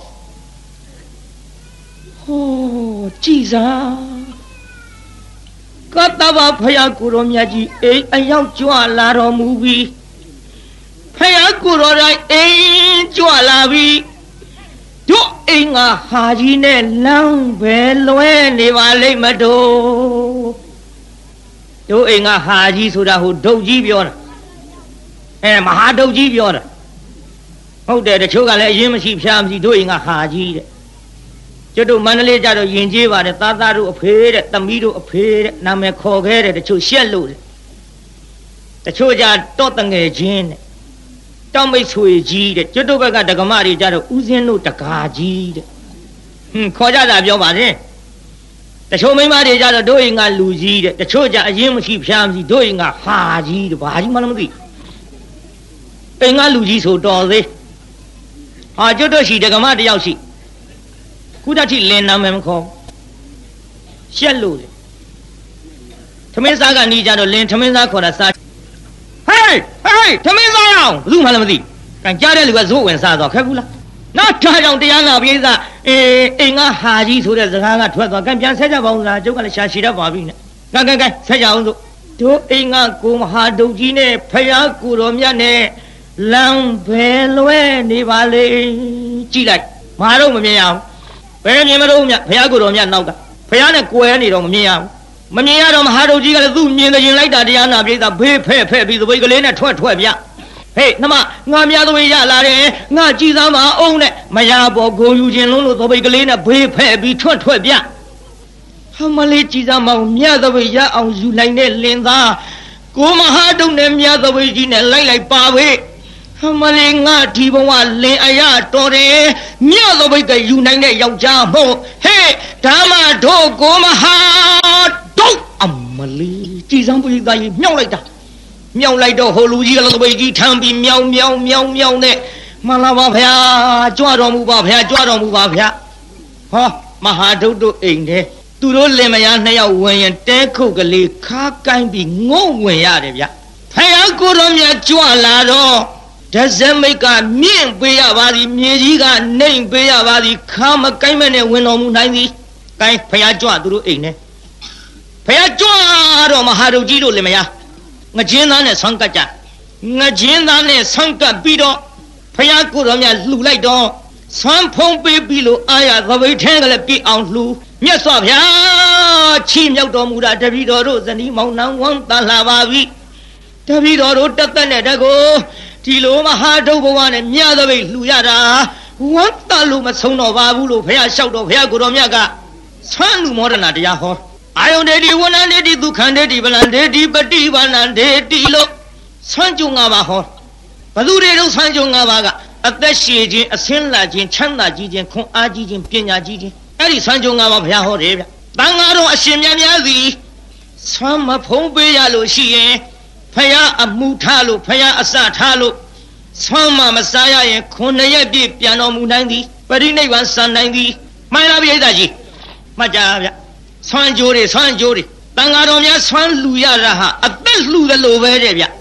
ဟောကြည်စားကတ္တဗဖယားကိုရောမြတ်ကြီးအိမ်အရောက်ကြွလာတော်မူပြီးဖယားကိုရောတိုင်းအိမ်ကြွလာပြီးတို့အိမ်ကဟာကြီးနဲ့လမ်းပဲလွဲနေပါလိမ့်မတော်တို့အိမ်ကဟာကြီးဆိုတာဟိုဒုတ်ကြီးပြောတာအဲမဟာဒုတ်ကြီးပြောတာဟုတ်တယ်တချို့ကလည်းအရင်မရှိဖျားမရှိတို့အိမ်ကဟာကြီးတဲ့ကျွတ်တို့မန္တလေးကြတော့ယဉ်ကျေးပါတယ်သားသားတို့အဖေတဲ့သမီးတို့အဖေတဲ့နာမည်ခေါ်ခဲ့တဲ့တချို့ရှက်လို့တဲ့တချို့ကြတော့တငယ်ချင်းတဲ့တောက်မိတ်ဆွေကြီးတဲ့ကျွတ်တို့ဘက်ကဒကမတွေကြတော့ဦးစင်းတို့တကာကြီးတဲ့ဟွန်းခေါ်ကြတာပြောပါတယ်တချို့မိန်းမတွေကြတော့တို့အိမ်ကလူကြီးတဲ့တချို့ကြအရင်မရှိဖျားမရှိတို့အိမ်ကဟာကြီးတဲ့ဘာကြီးမှလည်းမသိအိမ်ကလူကြီးဆိုတော်သေးဟာကျွတ်တို့ရှိဒကမတယောက်ရှိခုတတိလင်းနာမယ်မခေါ်ရှက်လို့လေသမင်းစားကနေကြတော့လင်းသမင်းစားခေါ်တာစားဟေးဟေးသမင်းစားအောင်ဘယ်သူမှလည်းမသိကန်ကြားတဲ့လူကဇိုးဝင်စားတော့ခက်ဘူးလားနောက်ထားကြောင်တရားနာပြေးစားအေးအိမ်ကဟာကြီးဆိုတဲ့စကားကထွက်သွားကန်ပြန်ဆက်ကြပါဦးလားကျုပ်ကလည်းရှာရှိတတ်ပါပြီနဲ့ကန်ကန်ကန်ဆက်ကြအောင်စို့တို့အိမ်ကကိုမဟာဒုတ်ကြီးနဲ့ဖယားကိုတော်မြတ်နဲ့လမ်းပဲလွဲနေပါလေကြည့်လိုက်မတော့မမြင်ရအောင်ဘယ်မြင်မလို့မြတ်ဘုရားကိုယ်တော်မြတ်နောက်ကဘုရားနဲ့ကွယ်နေတော့မမြင်ရဘူးမမြင်ရတော့မဟာဒုတ်ကြီးကလည်းသူ့မြင်တဲ့ရင်လိုက်တာတရားနာပြိဿဘေးဖဲ့ဖဲ့ပြီးသပိတ်ကလေးနဲ့ထွက်ထွက်ပြဟေးနှမငါများသပိတ်ရလာတယ်ငါကြည်သားမအောင်နဲ့မရပေါ်ကိုယူခြင်းလုံးလို့သပိတ်ကလေးနဲ့ဘေးဖဲ့ပြီးထွက်ထွက်ပြဟာမလေးကြည်သားမအောင်မြတ်သပိတ်ရအောင်ယူလိုက်တဲ့လင်သားကိုမဟာဒုတ်နဲ့မြတ်သပိတ်ကြီးနဲ့လိုက်လိုက်ပါပဲမလေးငါဒီဘဝလင်အရာတော်တယ်မြတ်သောဘိတ်ကယူနိုင်တဲ့ယောက်ျားမို့ဟဲ့ဓမ္မတို့ကိုမဟာတို့အမလေးကြည်စံပိသားကြီးမြောက်လိုက်တာမြောက်လိုက်တော့ဟိုလူကြီးကလည်းသပိတ်ကြီးထမ်းပြီးမြောင်မြောင်မြောင်မြောင်နဲ့မှန်လားပါဗျာကြွတော်မူပါဗျာကြွတော်မူပါဗျာဟောမဟာဒုတ်တို့အိမ်တဲ့သူတို့လင်မယားနှစ်ယောက်ဝင်ရင်တဲခုတ်ကလေးခါကိုင်းပြီးငုံဝင်ရတယ်ဗျဖယားကိုတော်မြတ်ကြွလာတော့ဒဇမိတ်ကမြင့်ပေးရပါသည်မြေကြီးကနှိမ်ပေးရပါသည်ခါမကိုင်းမနဲ့ဝင်တော်မူနိုင်သည်ကိုင်းဖယားကြွသူတို့အိမ်နဲ့ဖယားကြွတော့မဟာဒုတ်ကြီးတို့လည်းမရငချင်းသားနဲ့ဆန်းကတ်ကြငချင်းသားနဲ့ဆန်းကတ်ပြီးတော့ဖယားကိုတော်မြတ်လှူလိုက်တော့ဆန်းဖုံးပေးပြီးလို့အာရသပိတ်ထဲကလည်းပြည့်အောင်လှူမြတ်စွာဘုရားချီးမြှောက်တော်မူတာတပည့်တော်တို့ဇနီးမောင်နှံဝမ်းတန်လာပါပြီတပည့်တော်တို့တက်တက်နဲ့တကိုဒီလိုမဟာဒုတ်ဘဝနဲ့မြတ်သပိတ်လှူရတာဝမ်းတလို့မဆုံးတော့ပါဘူးလို့ဘုရားလျှောက်တော့ဘုရားကိုတော်မြတ်ကဆန်းလူမောဒနာတရားဟောအာယုန်ဒေတိဝဏ္ဏဒေတိဒုက္ခဒေတိဗလံဒေတိပฏิဘာဏဒေတိလို့ဆန်းကြုံ၅ပါးဟောဘသူတွေတို့ဆန်းကြုံ၅ပါးကအသက်ရှည်ခြင်းအဆင်းလာခြင်းချမ်းသာကြီးခြင်းခွန်အားကြီးခြင်းပညာကြီးခြင်းအဲ့ဒီဆန်းကြုံ၅ပါးဘုရားဟောတယ်ဗျတန်ဃာတော်အရှင်မြတ်များသည်ဆန်းမဖုံးပေးရလို့ရှိရင်ဖယားအမှုထားလို့ဖယားအစထားလို့ဆွမ်းမမစားရရင်ခုနှစ်ရက်ပြည့်ပြန်တော်မူနိုင်သည်ပရိနိဗ္ဗာန်စံနိုင်သည်မှန်လားပြိဿကြီးမှတ်ကြဗျဆွမ်းကြိုးတွေဆွမ်းကြိုးတွေတန်ဃာတော်များဆွမ်းလူရတာဟာအသက်လှူတယ်လို့ပဲတဲ့ဗျ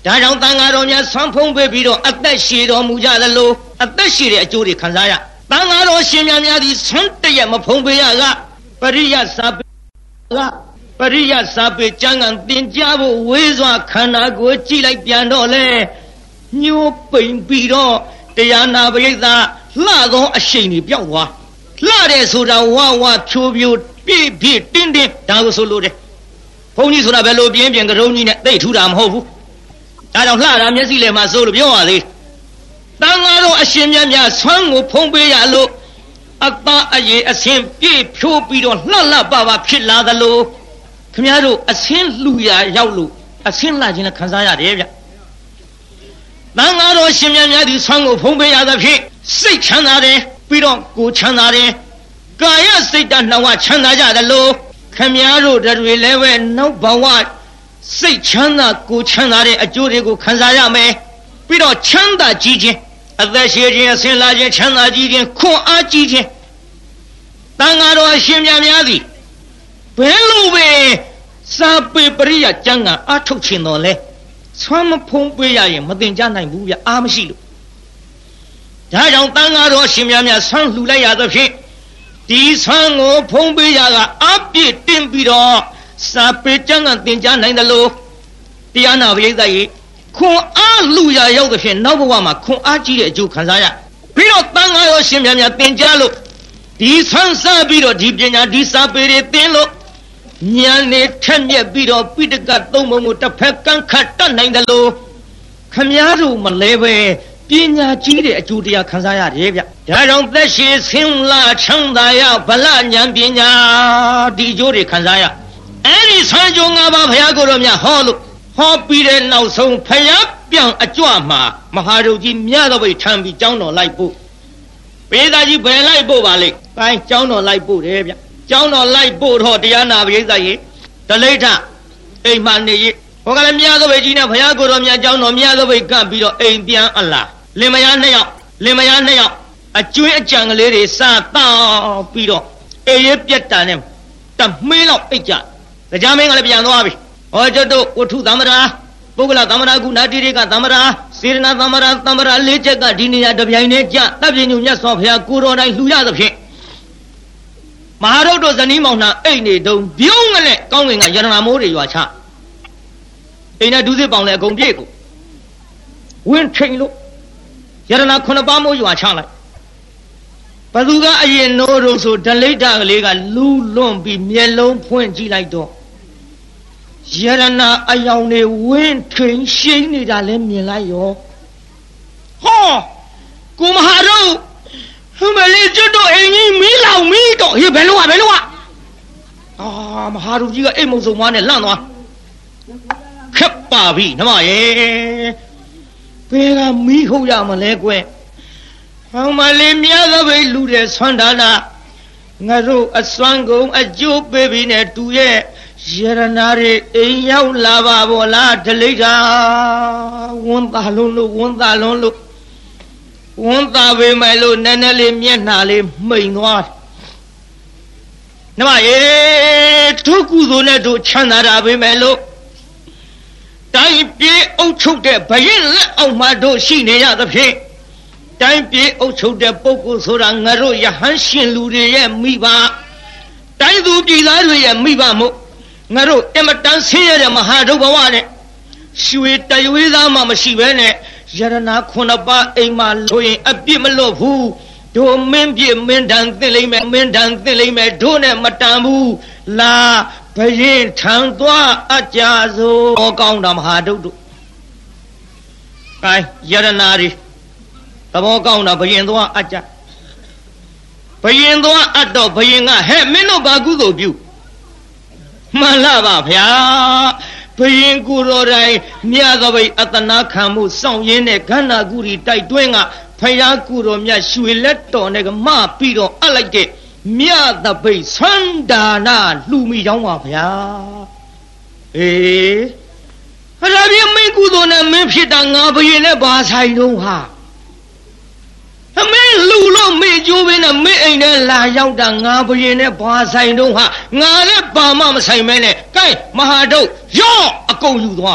ဒါကြောင့်တန်ဃာတော်များဆွမ်းဖုံးပေးပြီးတော့အသက်ရှည်တော်မူကြသလိုအသက်ရှည်တဲ့အကျိုးတွေခံစားရတန်ဃာတော်ရှင်များများသည်ဆွမ်းတရက်မဖုံးပေးရကပရိယစာပေကပရိယစာပေကျမ်းဂန်သင်ကြားဖို့ဝေးစွာခန္ဓာကိုယ်ကြည့်လိုက်ပြန်တော့လေညှိုးပိန်ပြီးတော့တရားနာပရိသတ်လှသောအရှိန်တွေပြောက်သွားလှတယ်ဆိုတာဝါဝါဖြိုးဖြိုးပြည့်ပြည့်တင်းတင်းဒါကိုဆိုလို့တယ်ဘုန်းကြီးဆိုတာဘယ်လိုပြင်းပြင်းကရုံးကြီးနဲ့သိထူတာမဟုတ်ဘူးဒါကြောင့်လှတာမျက်စိလည်းမစိုးလို့ပြောရသေးတန်ဃာတော်အရှင်မြတ်များဆွမ်းကိုဖုံးပေးရလို့အသားအရေအဆင်းပြည့်ဖြိုးပြီးတော့လှလှပပဖြစ်လာသလိုခင်ဗျားတို့အဆင်းလှူရာရောက်လို့အဆင်းလှခြင်းနဲ့ခံစားရတယ်ဗျတန်ဃာတော်ရှင်မြတ်များဒီဆွမ်းကိုဖုံးပေးရသဖြင့်စိတ်ချမ်းသာတယ်ပြီးတော့ကိုယ်ချမ်းသာတယ်ကာယစိတ်ဓာတ်နှဝချမ်းသာကြသလိုခင်ဗျားတို့တွေလည်းပဲနောက်ဘဝစိတ်ချမ်းသာကိုယ်ချမ်းသာတဲ့အကျိုးတွေကိုခံစားရမယ်ပြီးတော့ချမ်းသာကြည်ခြင်းအသက်ရှည်ခြင်းအစဉ်လာခြင်းချမ်းသာကြည်ခြင်းခွန်အားကြည်ခြင်းတန်ဃာတော်အရှင်မြတ်များသည်ဘယ်လိုပဲစာပေပရိယကျမ်းဂန်အထုတ်ခြင်းတော်လဲဆွမ်းမဖုံးပေးရရင်မသင်ကြနိုင်ဘူးဗျအားမရှိလို့ဒါကြောင့်တန်ဃာတော်အရှင်မြတ်များဆွမ်းလှူလိုက်ရသဖြင့်ဒီဆွမ်းကိုဖုံးပေးရကအပြည့်တင်ပြီးတော့စာပေကျမ်းဂန်သင်ကြားနိုင်တယ်လို့တရားနာပရိသတ်ကြီးခွန်အားလူရရောက်သဖြင့်နောက်ဘဝမှာခွန်အားကြီးတဲ့အကျိုးခံစားရပြီးတော့တန်ဃာတော်ရှင်မြတ်များသင်ကြားလို့ဒီဆွမ်းစားပြီးတော့ဒီပညာဒီစာပေတွေသင်လို့ဉာဏ်နဲ့ထက်မြက်ပြီးတော့ပိဋကသုံးပုံကိုတစ်ဖက်ကန့်ခတ်တတ်နိုင်တယ်လို့ခမည်းတော်မလဲပဲပညာကြီးတဲ့အကျိုးတရားခံစားရတယ်ဗျဒါကြောင့်သက်ရှိဆင်းလာချမ်းသာရဗလဉာဏ်ပညာဒီအကျိုးတွေခံစားရအဲ့ဒီဆွမ်းကြုံငါးပါးဘုရားကိုယ်တော်မြတ်ဟောလို့ဟောပြီးတဲ့နောက်ဆုံးဖယားပြောင်အကြွမှာမဟာရုပ်ကြီးမြတ်တော်ဘိထံပြီးကျောင်းတော်လိုက်ဖို့ပေသားကြီးဘယ်လိုက်ဖို့ပါလိမ့်အဲကျောင်းတော်လိုက်ဖို့တယ်ဗျကျောင်းတော်လိုက်ဖို့တော့တရားနာပရိသတ်ကြီးတလိဋ္ဌအိမ်မှနေရဟောကလည်းမြတ်တော်ဘိကြီးနဲ့ဘုရားကိုယ်တော်မြတ်ကျောင်းတော်မြတ်တော်ဘိကပ်ပြီးတော့အိမ်ပြန်အလားလင်မယားနှစ်ယောက်လင်မယားနှစ်ယောက်အကျွင်းအကြံကလေးတွေစတောက်ပြီးတော့အေးရပြက်တာနဲ့တမေးလောက်အိတ်ကြတရားမင်းကလည်းပြန်သွားပြီဟောကျွတ်တို့ဝတ္ထုသမ္မာပုဂ္ဂလသမ္မာကုနာတိရိကသမ္မာစေရနာသမ္မာသမ္မာလေးချက်ကဒီနေရာတပြိုင်တည်းကြတပ်ပြညုမြတ်စွာဘုရားကိုတော်တိုင်းလှူရသဖြင့်မဟာရုပ်တို့ဇနီးမောင်နှံအိတ်နေတုံပြုံးကလေးကောင်းကင်ကယရနာမိုးတွေရွာချအိမ်နဲ့ဒုစစ်ပေါင်လည်းအကုန်ပြည့်ကိုဝင်းချိန်လို့ယရနာခုနှစ်ပါးမိုးရွာချလိုက်ဘသူကအရင်နိုးတော့ဆိုဒလိဋ္ဌကလေးကလူးလွန်ပြီးမျက်လုံးဖွင့်ကြည့်လိုက်တော့ယရနာအယောင်တွေဝင်းထိန်ရှိန်နေတာလည်းမြင်လိုက်ရောဟောကိုမဟာတို့ဟိုမလေးကျွတ်တော့အင်ကြီးမီးလောင်မီးတော့ဟေးဘယ်လိုอ่ะဘယ်လိုอ่ะအာမဟာတို့ကြီးကအိမ်မုံစုံမွားနဲ့လန့်သွားခက်ပါပြီနမရဲ့ဘယ်ကမီးဟုတ်ရမလဲကွယ်ဟောမလေးမြတ်သဘိလူတဲ့ဆွမ်းဒါနာငါတို့အစွမ်းကုန်အကျိုးပေးပြီးနဲ့တူရဲ့ယရနာတွေအိမ်ရောက်လာပါဘောလားဒလိဋ္ဌာဝန်သားလုံးလို့ဝန်သားလုံးလို့ဝန်သားပေမဲ့လို့နည်းနည်းလေးမျက်နှာလေးမှိန်သွားနမရေထုကုသိုလ်နဲ့တို့ချမ်းသာတာပေမဲ့လို့တိုင်းပြေအုပ်ချုပ်တဲ့ဘရင်လက်အောက်မှာတို့ရှိနေရသဖြင့်တိုင်းပြေအုပ်ချုပ်တဲ့ပုဂ္ဂိုလ်ဆိုတာငါတို့ယဟန်ရှင်လူတွေရဲ့မိဘတိုင်းသူပြည်သားတွေရဲ့မိဘမို့ငါတို့အမတန်ဆင်းရဲတဲ့မဟာဒုဘဝနဲ့ရွှေတရွေးသားမှမရှိဘဲနဲ့ယရနာခုနှစ်ပါးအိမ်မှာလို့ရင်အပြစ်မလွတ်ဘူးတို့မင်းပြမင်းတန်သိလိမ့်မယ်မင်းတန်သိလိမ့်မယ်တို့နဲ့မတန်ဘူးလာဘရင်ထံသွားအကြစို့ဟောကောင်းတာမဟာဒုတို့ကဲယရနာတွေသဘောကောင်းတာဘရင်သွားအကြဘရင်သွားအတော့ဘရင်ကဟဲ့မင်းတို့ဘာကုသိုလ်ပြုမှန်လားပါဗျာဘယင်ကိုယ်တော်တိုင်မြတ်သဘိအတနာခံမှုစောင့်ရင်းတဲ့ခန္ဓာကူရီတိုက်တွင်းကဖယားကိုယ်တော်မြတ်ရွှေလက်တော်နဲ့ကမပြီးတော့အပ်လိုက်တဲ့မြတ်သဘိသန္တာနာလှူမိကြောင်းပါဗျာအေးဟရာပြမင်းကုသိုလ်နဲ့မင်းဖြစ်တာငါဘယင်နဲ့ဘာဆိုင်တော့ဟာအမင်းလူလို့မေ့ကျိုးပဲနဲ့မေ့အိမ်နဲ့လာရောက်တာငါဘယင်နဲ့ဘာဆိုင်တော့ဟာငါလည်းဘာမှမဆိုင်မဲနဲ့ကဲမဟာတို့ရော့အကုန်ယူသွား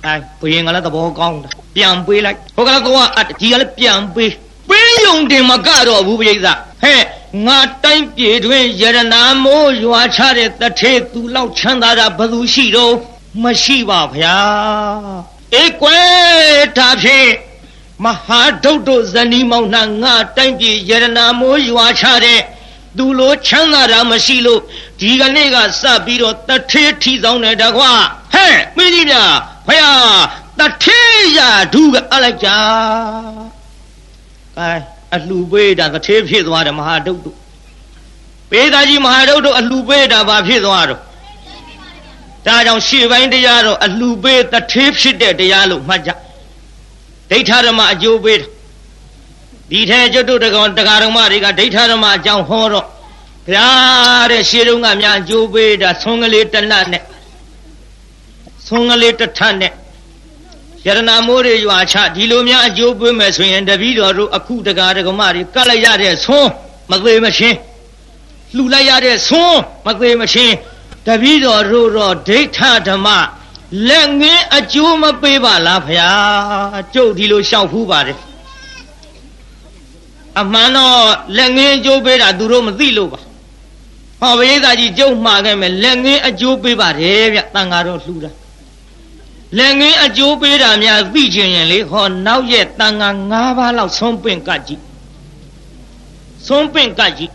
哎，不应该那都不讲的，变背来。我跟他讲啊，只要变背，不用的嘛，干着不背子。嘿，我单别准一人那么远差的，那车都老强大的不如西肉，没西吧呀？一怪大片。马哈都都是你毛那啊，单比一人那么远差的，都罗强大的么西路，这个那个啥比罗那铁提上来的话，嘿，没你的，哎呀，那铁呀，都个阿来家，哎，啊路背的个铁皮子的马哈都都，别大ကြီး马哈都都啊路背的把皮子话着，大家西边的呀着啊路背的铁皮的的呀路嘛家。ဒိဋ္ဌဓမ္မအကျိုးပေးဒီထဲကျွတ်တို့တကောင်တရားဓမ္မတွေကဒိဋ္ဌဓမ္မအကြောင်းဟောတော့ဘုရားတဲ့ရှေးတုန်းကများအကျိုးပေးတာဆွန်ကလေးတနတ်နဲ့ဆွန်ကလေးတထနဲ့ယရဏမိုးတွေရွာချဒီလိုများအကျိုးပေးမယ်ဆိုရင်တပည့်တော်တို့အခုတရားဓမ္မတွေကတ်လိုက်ရတဲ့ဆွန်မသေးမချင်းလှူလိုက်ရတဲ့ဆွန်မသေးမချင်းတပည့်တော်တို့တော့ဒိဋ္ဌဓမ္မလက်ငင်းအကျိုးမပေးပါလားဗျာကျုပ်ဒီလိုလျှောက်ဖူးပါတယ်အမှန်တော့လက်ငင်းအကျိုးပေးတာသူတို့မသိလို့ပါဟောဘိသာကြီးကျုပ်မှားခဲ့မယ်လက်ငင်းအကျိုးပေးပါတယ်ဗျတန်ဃာတော်လှူတာလက်ငင်းအကျိုးပေးတာများသိချင်ရင်လေဟောနောက်ရဲ့တန်ဃာ၅ပါးလောက်ဆုံးပင့်ကကြည့်ဆုံးပင့်ကကြည့်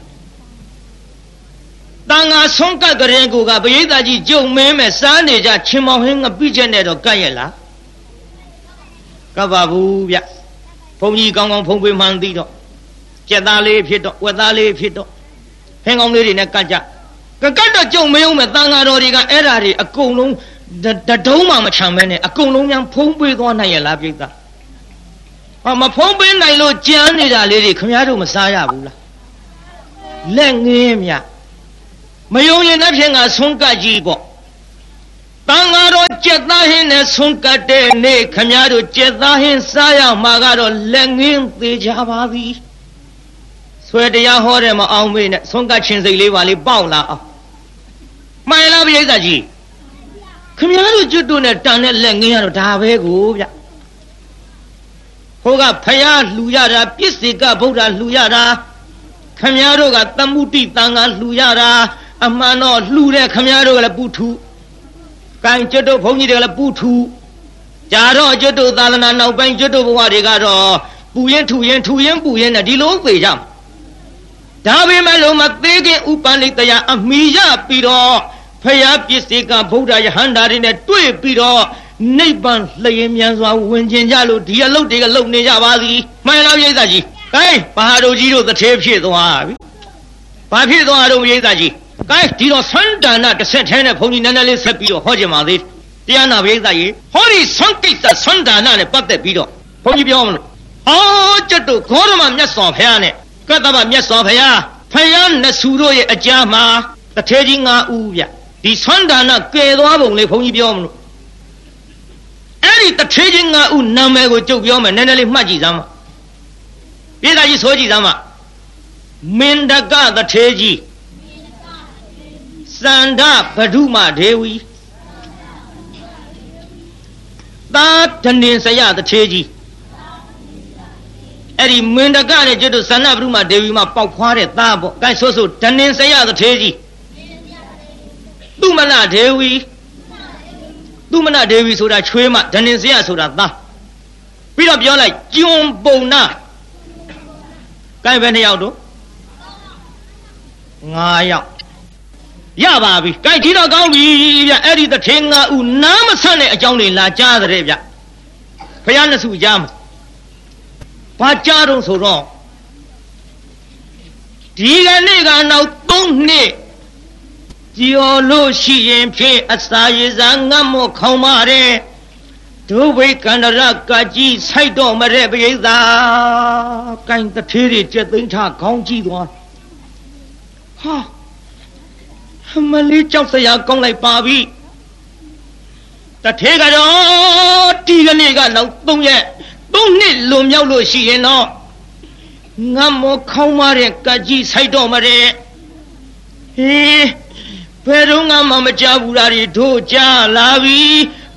တန်ဃာဆုံးကကရင်ကိုကပရိသတ်ကြီးကြုံမင်းမဲ့စားနေကြချင်းမောင်ဟင်းငပိချက်နဲ့တော့ကတ်ရဲ့လားကပ်ပါဘူးဗျဘုန်းကြီးကောင်းကောင်းဖုံးပေးမှန်းသိတော့ကြက်သားလေးဖြစ်တော့ဝက်သားလေးဖြစ်တော့ဟင်းကောင်းလေးတွေနဲ့ကတ်ကြကကတ်တော့ကြုံမင်းမဲ့တန်ဃာတော်တွေကအဲ့ဓာတွေအကုန်လုံးတတုံးမှမချမ်းမဲနဲ့အကုန်လုံးများဖုံးပေးသွားနိုင်ရဲ့လားပြိဿဟာမဖုံးပေးနိုင်လို့ကြမ်းနေတာလေးတွေခင်ဗျားတို့မစားရဘူးလားလက်ငင်းမြမယုံရင်တစ်ဖြင့်ကဆုံးကတ်ကြီးပေါ့တန်ဃာတော်ကြက်သားဟင်းနဲ့ဆုံးကတ်တဲ့နေ့ခမည်းတော်ကြက်သားဟင်းစားရမှာကတော့လက်ငင်းသေးကြပါသည်ဆွဲတရားဟောတယ်မအောင်မေးနဲ့ဆုံးကတ်ချင်းစိတ်လေးပါလေးပေါက်လာအောင်မှန်လားပြိဿကြီးခမည်းတော်ကျွတ်တို့နဲ့တန်တဲ့လက်ငင်းရတော့ဒါပဲကိုဗျဟိုကဖယားလှူရတာပြစ္ဆေကဗုဒ္ဓလှူရတာခမည်းတော်ကသမုတိတန်ဃာလှူရတာအမှန်တော့လှူတဲ့ခမည်းတော်ကလည်းပူထူကိုင်ကျွတ်တို့ဘုန်းကြီးတွေကလည်းပူထူဂျာတော့ကျွတ်တို့သာလနာနောက်ပိုင်းကျွတ်တို့ဘဝတွေကတော့ပူရင်ထူရင်ထူရင်ပူရင်နဲ့ဒီလိုသေကြမှာဒါပေမဲ့လို့မသေးခင်ဥပန္နိတရားအမိရပြီးတော့ဖယားပစ္စေကဗုဒ္ဓယဟန္တာတွေနဲ့တွေ့ပြီးတော့နိဗ္ဗာန်လျင်မြန်စွာဝင်ကျင်ကြလို့ဒီအလုပ်တွေကလုပ်နေကြပါသည်မှန်လားပြိဿကြီးဟဲ့ဘာတို့ကြီးတို့တထေးဖြစ်သွားပြီဘာဖြစ်သွားတော့ပြိဿကြီးကဲဒီတော့သန္တာနာတစ်ဆက်ထဲနဲ့ဘုန်းကြီးနည်းနည်းလေးဆက်ပြီးတော့ဟောကြပါသေးတရားနာပရိသတ်ကြီးဟောဒီသံကိစ္စသန္တာနာနဲ့ပတ်သက်ပြီးတော့ဘုန်းကြီးပြောမလို့ဟောကျွတ်တို့ဂေါရမမြတ်စွာဘုရားနဲ့ကတ္တဗမြတ်စွာဘုရားဖယားနဆူတို့ရဲ့အကြားမှာတထေးကြီး၅ဦးဗျဒီသန္တာနာကယ်သွားပုံလေးဘုန်းကြီးပြောမလို့အဲ့ဒီတထေးကြီး၅ဦးနာမည်ကိုကျုပ်ပြောမယ်နည်းနည်းလေးမှတ်ကြည့်စမ်းပါပရိသတ်ကြီးဆိုကြည့်စမ်းပါမင်ဒကတထေးကြီးသန္ဓဗဒုမဒေဝီသာဓနေဆရာတထေးကြီးအဲ့ဒီမင်ဒကနဲ့ကျွတ်တို့သန္ဓဗဒုမဒေဝီမှာပေါက်ခွားတဲ့သားပေါ့အဲဆိုဆိုဓနေဆရာတထေးကြီးသူမနဒေဝီသူမနဒေဝီဆိုတာချွေးမဓနေဆရာဆိုတာသားပြီးတော့ပြောလိုက်ကျွန်းပုံနာကိုင်ပဲနှစ်ယောက်တို့၅ယောက်ရပါပြီ။ကြိုက်ဒီတော့ကောင်းပြီဗျ။အဲ့ဒီတထေးငါဥနားမဆန့်တဲ့အကြောင်းတွေလာကြားတဲ့ဗျ။ဘုရားနှစ်စုကြားမှာဘာကြားတော့ဆိုတော့ဒီကနေ့ကနောက်သုံးနှစ်ကြော်လို့ရှိရင်ဖြင့်အစာရည်စားငတ်မော့ခေါင်းပါတဲ့ဒုဗိကန္တရကကြီးစိုက်တော့မတဲ့ပရိသတ်။ကိုင်တထေးတွေကျက်သိမ်းထခေါင်းကြည့်သွား။ဟာမလေးကြောက်စရာကောင်းလိုက်ပါပြီတထေးကတော့ဒီကနေ့ကနောက်သုံးရက်သုံးနှစ်လွန်မြောက်လို့ရှိရင်တော့ငတ်မောခေါင်းမတဲ့ကကြီးစိုက်တော့မတဲ့ဟေးဘယ်တော့မှမကြားဘူးလားဒီတို့ကြားလာပြီဘ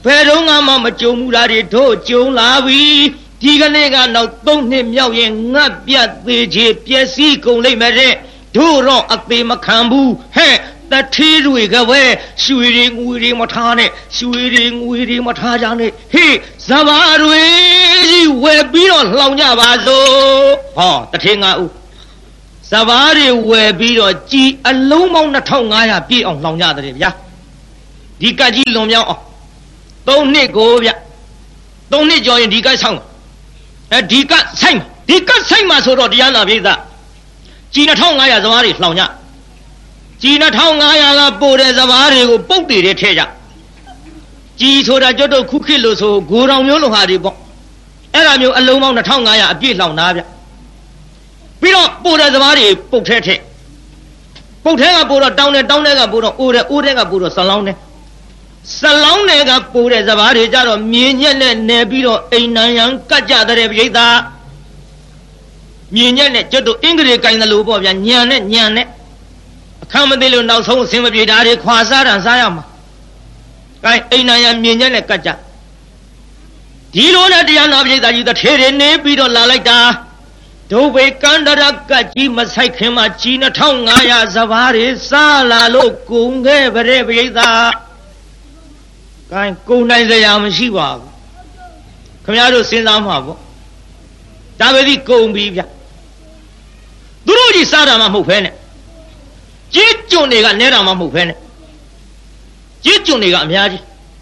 Perunga Majumari to Jula we Tiganega now don't name Yaw not yet the Jesi Gole Mere do wrong at the Macambu he the tea wig away shooting Wiri Matane shooting Wiri Matajane he Savari will be on Lonya Bazo oh the king out Savari will be on G alone on the tongue I be on Lonya ya Dikaji Lomya don't need go ya don't need join Dika song a Dika sing Dika sing my sort of Diana Vida Gina Tongue I as a Vari Lonya Gina Tongue I a board as a Vari who both did it here G so that Jodo Kukilo so go down Yolo Haribo and I'm alone on the tongue I a bit long Navia we don't board as a Vari Potete Potega Buddha down and down a Buddha or Udega Buddha Salone Salonega put as a Varija, Minion and Nebiro, a Nayan Kaja, the Revita Minion, Jodo Ingrid kind of loop of Yane, Yane. A commodillo now so similar to Quasar and Sayama. I ain't I am Minion and Kaja. Dilona Diana that you the Terry Nebiro Lalita. Do we conduct Kaji Masakima China Tonga Zavari Sala Lokunge Verevita. Kind go nice a yam she was. Come out of Sinamabo. Davidi go be ya. Duruji Sadama Mupene. Jituniga Nerama Mupene. Jituniga Miaji.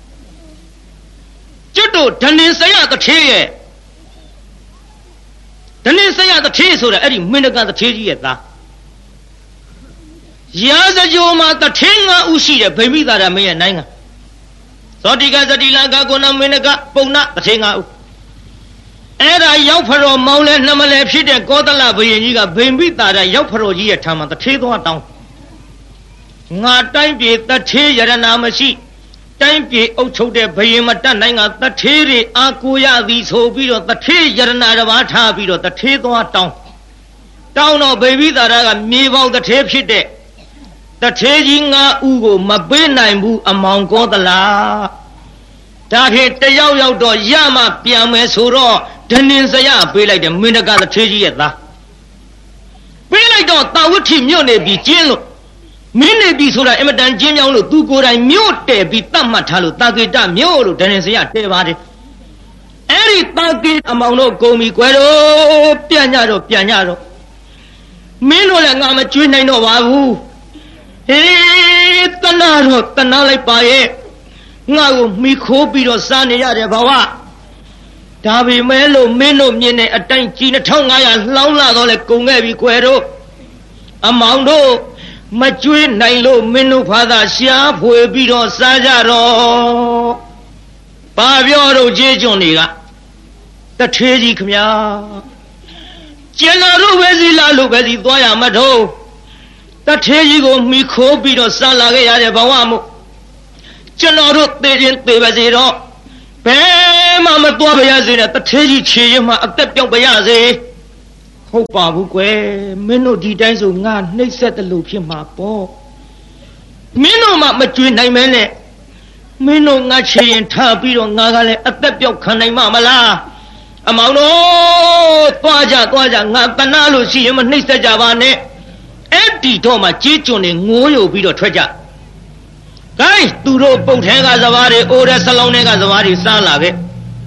Judo, Tanin Saya the tree. Tanin Saya the tree so that Eddie Minaga the tree at that. Yaza Joma the Tinga Ushi, baby that I may a nanga. So Diga Dilaga Gona Minaga, Pona, the Tinga. And I Yopero Mole Namale Pit and Godala Viga, baby that I Yopero Gia Tama, the tree going down. Not time be the tree Yaranamashi. Time be Ocho de Bayamata, the tree Akuya, these Hobio, the tree Yaranavata, Bido, the tree going down. Down of baby that I move out the tape sheet there. The Tejinga Ugo, Mabena among Godala. That hit the Yao Yao do Yama Piame Suro, Tenin Saya, be like the Minaga the Treji at that. Be like that, would him Yone be Jilo. Mine be Sura Emadan Jimio, do good I mute, be Tamatalu, Tagita, Mio, Tenin Saya, Tevadi. Any Tagi among no Gomi Guero, Pianaro, Pianaro. Meanwhile, I'm a twin, I know Wahu. Eh, Tanaro, Tanale Pae. Now, Miko Bido Sani Bawa. Tabi Melo, Meno, Mine, a time China Tonga, Laula, Ole Kungavi Quero. Amando, Machuin, Nailo, Menu Pada, Shia, Puebido, Sajaro. Pavioro, Jejoniga. The Treji Kmia. General Vezila, Lubezi, Doya Mado. The Trejigo, Miko Bido Salaga, Bawamo. General, they didn't pay Baziro. Pema Tobayazina, the Treji Chima, a Tepio Bayaze. Hopa Buque, Meno details of Nan, they said the Lupima Po. Meno Matwin Naimene. Meno Nachi and Tabido Nagale, a Tepio Kanamala. Amano, Twaja, Twaja, Natanalo, see him and Nista Javane. Empty Toma Chichon and Moyo Bido treasure. Guys, Duro Potega Zavari, Ora Salonega Zavari Salage.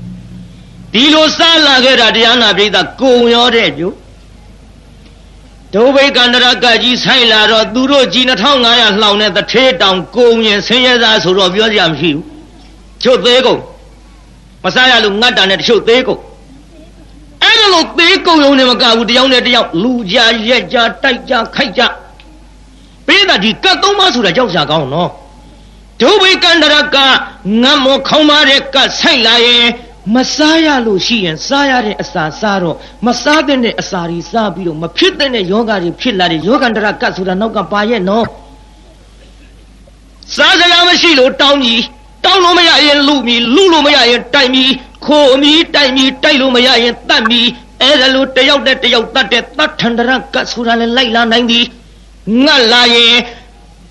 Dilo Salage, Diana Brida, go your radio. Tobe Gandara Gaji Sailaro, Duro Gina Tonga, Launa, the trade down, go and say as who of your yam hill. So they go. Masaya Lunga and show they go. I don't know, they go on a with the young lady of Luja, Yeja, Taija, Kaija. Peda di Katoma to the Josago, no. Toby Kandaraka, Namo Komareka, Sailae, Masaya Lucy and Sayare Asasaro, Masadene Asari Sabio, Mapitane Yoga, Pilari, Yogandaraka to the Noga Paye, no. Sazalamashilo, Towny, Townomaya and Lumi, Lulumaya and Timey. Call me, tie me, Tailumaya, and Tammy, Edalu, Tayot, that Tayot, that Tandaraka, Surala, Laila, ninety, Nalaye,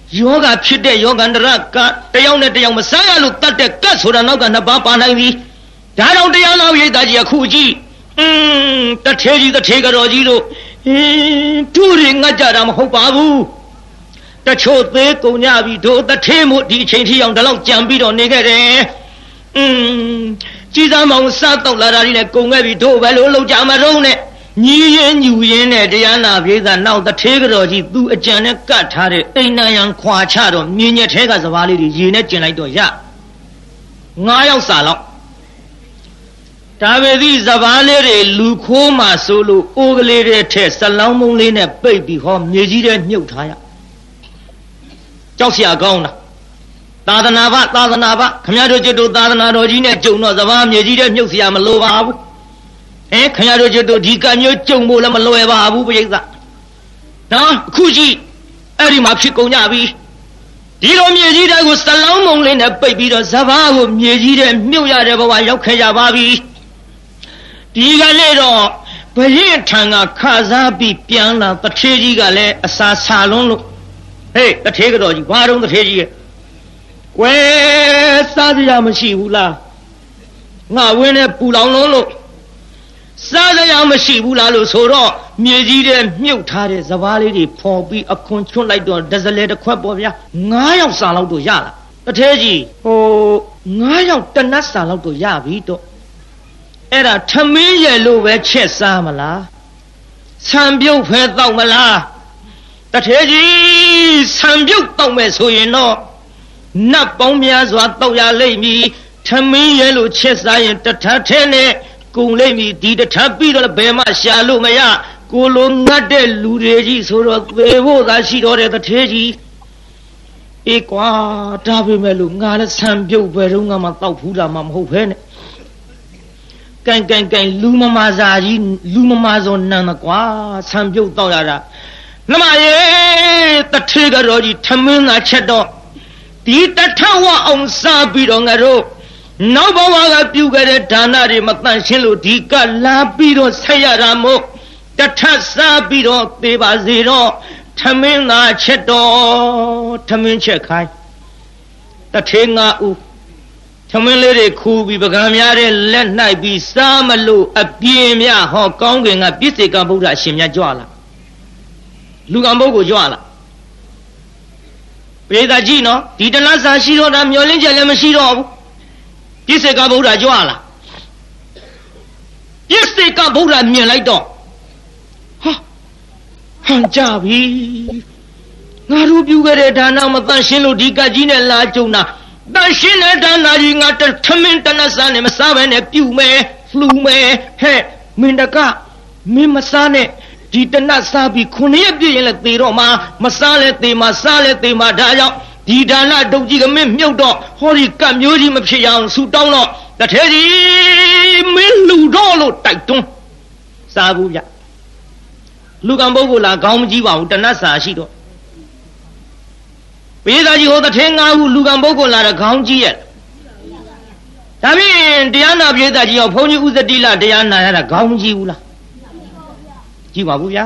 ယောဂဖြစ်တဲ့ယောဂန္တရကတယောက်နဲ့တယောက်မစားရလို့တတ်တဲ့ကတ်ဆိုတာနောက်ကနှစ်ပါးပါနိုင်ပြီဒါကြောင့်တရားတော်ရိတ်သားကြီးအခုကြည့်အင်းတထေကြီးတထေကတော်ကြီးတို့အင်းသူတွေငတ်ကြတာမဟုတ်ပါဘူးတချို့သေးကုန်ကြပြီတို့တထေမို့ဒီအချိန်ထိအောင်ဒီလောက်ကြံပြီးတော့နေခဲ့တယ်အင်းကြီးစားမောင်စားတော့လာတာကြီးနဲ့ကုန်ခဲ့ပြီတို့ပဲလို့လောက်ကြမတော့နဲ့ညီရင်ညူရင်နဲ့တရားနာပြေးသာနောက်တထေကတော်ကြီးသူအကြံနဲ့ကတ်ထားတဲ့အိမ်နံရံခွာချတော့မြင်းညက်ထဲကစပါးလေးတွေရေနဲ့ကျင်လိုက်တော့ရငါးယောက်စာလောက်ဒါပေသည့်စပါးလေးတွေလူခိုးမှဆိုလို့အိုးကလေးတွေထက်စလောင်းမုံလေးနဲ့ပိတ်ပြီးဟောမြေကြီးထဲမြုပ်ထားရကြောက်เสียကောင်းတာသာသနာ့ဘသာသနာ့ဘခမရတို့ကျွတ်တို့သာသနာတော်ကြီးနဲ့ကြုံတော့စပါးမြေကြီးထဲမြုပ်เสียမလိုပါဘူးအဲခမရတို့ကျွတ်တို့ဒီကမျိုးကြုံဖို့လည်းမလွယ်ပါဘူးပြိဿနော်အခုကြည့်အဲ့ဒီမှာဖြစ်ကုန်ကြပြီဒီလိုမြေကြီးတွေကိုစလောင်းမုံလေးနဲ့ပိတ်ပြီးတော့စပါးကိုမြေကြီးထဲမြုပ်ရတဲ့ဘဝရောက်ခဲ့ကြပါပြီဒီကနေ့တော့ဘရင်ထံကခစားပြီးပြန်လာတထေကြီးကလည်းအစာဆာလွန်းလို့ဟေးတထေကတော်ကြီးဘာတော့တထေကြီးရဲ့ကွယ်စားစရာမရှိဘူးလားငါဝင်းနဲ့ပူလောင်လုံးလို့စားစရာမရှိဘူးလားလို့ဆိုတော့မြေကြီးထဲမြုပ်ထားတဲ့စပါးလေးတွေဖော်ပြီးအခွန်ချွတ်လိုက်တော့ဒဇလဲတစ်ခွက်ပေါ့ဗျာငါးယောက်စာလောက်တော့ရလာတထေကြီးဟိုငါးယောက်တနတ်စာလောက်တော့ရပြီတော့အဲ့ဒါထမင်းရဲ့လို့ပဲချက်စားမလားဆံပြုတ်ဖဲတောက်မလားတထေကြီးဆံပြုတ်တောက်မဲ့ဆိုရင်တော့နတ်ပေါင်းများစွာတောက်ရလိမ့်မည်ထမင်းရဲ့လို့ချက်စားရင်တထထဲနဲ့ကုန်လိမ့်မည်ဒီတထပြီးတော့ဘယ်မှရှာလို့မရကိုလိုငတ်တဲ့လူတွေကြီးဆိုတော့သေဖို့သာရှိတော့တဲ့တထေကြီးအေးကွာဒါပေမဲ့လို့ငါလည်းဆံပြုတ်ဘယ်တော့မှတောက်ဖူးတာမှမဟုတ်ဘဲနဲ့ကန်ကန်ကန်လူမမာစာကြီးလူမမာစောနန်းကွာဆံပြုတ်တော့ရတာနမရေတထေကတော်ကြီးထမင်းသာချက်တော့ဒီတထဝအောင်စားပြီးတော့ငါတို့နောက်ဘဝကပြုခဲ့တဲ့ဒါနတွေမတန့်ရှင်းလို့ဒီကလာပြီးတော့ဆက်ရတာမို့တထစားပြီးတော့သေပါစေတော့ထမင်းသာချက်တော့ထမင်းချက်ခိုင်းတထေငါဦးထမင်းလေးတွေခူးပြီးပကံများတဲ့လက်၌ပြီးစားမလို့အပြင်းမြဟောကောင်းကင်ကပြစ္ဆေကဗုဒ္ဓရှင်မြတ်ကြွလာလူကံပုဂ္ဂိုလ်ကြွလာပရိသတ်ကြီးနော်ဒီတလားစာရှိတော့တာမျောလင်းချက်လည်းမရှိတော့ဘူးပြစ္ဆေကဗုဒ္ဓကြွလာပြစ္ဆေကဗုဒ္ဓမြင်လိုက်တော့ဟာဟန်ကြပြီငါတို့ပြုခဲ့တဲ့ဒါနမတန့်ရှင်းလို့ဒီကကြီးနဲ့လာကြုံတာတန်ရှင်းတဲ့ဒါနာကြီးငါတထမင်းတနတ်စားနဲ့မစားဘဲနဲ့ပြုမယ်လှူမယ်ဟဲ့မင်းတကမင်းမစားနဲ့ဒီတနတ်စားပြီးခုနှစ်ရက်ပြည့်ရင်လည်းသေတော့မှာမစားလဲသေမှာစားလဲသေမှာဒါကြောင့်ဒီဒါနဒုတ်ကြီးကမင်းမြုပ်တော့ဟောဒီကတ်မျိုးကြီးမဖြစ်ရအောင်ဆူတောင်းတော့တထဲကြီးမင်းလှူတော့လို့တိုက်တွန်းစားဘူးဗျလူကံပုဂ္ဂိုလ်လားခေါင်းမကြီးပါဘူးတနတ်စားရှိတော့ပိဿာကြီးဟောတထဲငါးခုလူကံပုဂ္ဂိုလ်လာတဲ့ခေါင်းကြီးရဲ့ဒါဖြင့်တရားနာပိဿာကြီးဟောဘုန်းကြီးဥသတိလတရားနာရတာခေါင်းကြီးဘူးလားကြည့်ပါဘူးဗျာ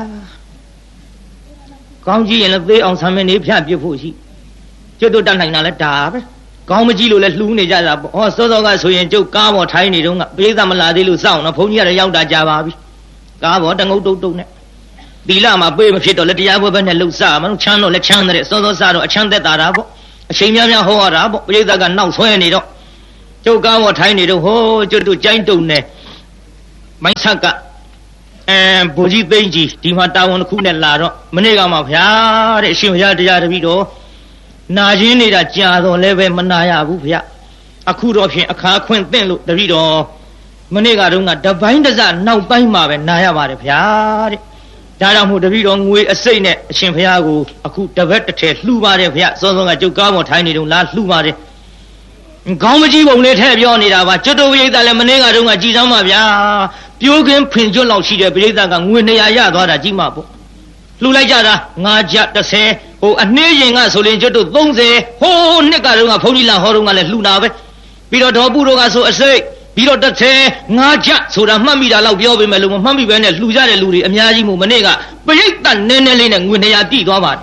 ခေါင်းကြီးရင်လည်းသေအောင်ဆံမင်းနေဖြတ်ပြဖို့ရှိကျွတ်တို့တတ်နိုင်တာလဲဒါပဲခေါင်းမကြီးလို့လဲလှူးနေကြတာပေါ့ဟောစောစောကဆိုရင်ကျုပ်ကားပေါ်ထိုင်းနေတုန်းကပိဿာမလာသေးလို့စောင့်တော့ဘုန်းကြီးကလည်းရောက်တာကြာပါပြီကားပေါ်တငုတ်တုတ်တုတ်နဲ့သီလမှာပေးမဖြစ်တော့လက်တရားဘက်နဲ့လှုပ်စားမလို့ချမ်းတော့လက်ချမ်းတဲ့စောစောစားတော့အချမ်းသက်တာပေါ့အချိန်များများဟောရတာပေါ့ပိဿာကနောက်ဆွဲနေတော့ကျုပ်ကားပေါ်ထိုင်းနေတော့ဟိုးကျွတ်တို့ကြိုင်းတုံနေမိုင်းဆက်ကအဲဘိုလ်ကြီးသိန်းကြီးဒီမှာတာဝန်တစ်ခုနဲ့လာတော့မနေ့ကမှဗျာတဲ့အရှင်ဘုရားတရားတပည့်တော်နာရင်းနေတာကြာတော့လည်းပဲမနာရဘူးဗျအခုတော့ဖြင့်အခါခွင့်သင့်လို့တပည့်တော်မနေ့ကတော့ကတပိုင်းတစနောက်ပိုင်းမှာပဲနာရပါတယ်ဗျာတဲ့ဒါကြောင့်မို့တပည့်တော်ငွေအစိမ့်နဲ့အရှင်ဘုရားကိုအခုတပတ်တစ်ထည်လှူပါတယ်ဗျစောစောကကျုပ်ကားပေါ်ထိုင်းနေတော့လားလှူပါတယ်ခေါင်းမကြီးပုံလေးထည့်ပြောနေတာပါကျွတ်တော်ဝိသလည်းမနေ့ကတော့ကကြည်စမ်းပါဗျာပြိုးခင်းဖင်ကျွတ်လောက်ရှိတဲ့ပရိသတ်ကငွေနှစ်ရာရသွားတာကြီးမှပေါ့လှူလိုက်ကြတာငါးကြတစ်ဆယ်ဟိုအနှေးရင်ကဆိုရင်ကျွတ်တို့သုံးဆယ်ဟိုးနှစ်ကတော့ကဘုန်းကြီးလာဟောတော့ကလည်းလှူတာပဲပြီးတော့ဒေါ်ပုတို့ကဆိုအစိတ်ပြီးတော့တစ်ဆယ်ငါးကြဆိုတာမှတ်မိတာလောက်ပြောပေးမယ်လို့မမှတ်မိပဲနဲ့လှူကြတဲ့လူတွေအများကြီးမို့မနေ့ကပရိသတ်နည်းနည်းလေးနဲ့ငွေနှစ်ရာပြည့်သွားပါတယ်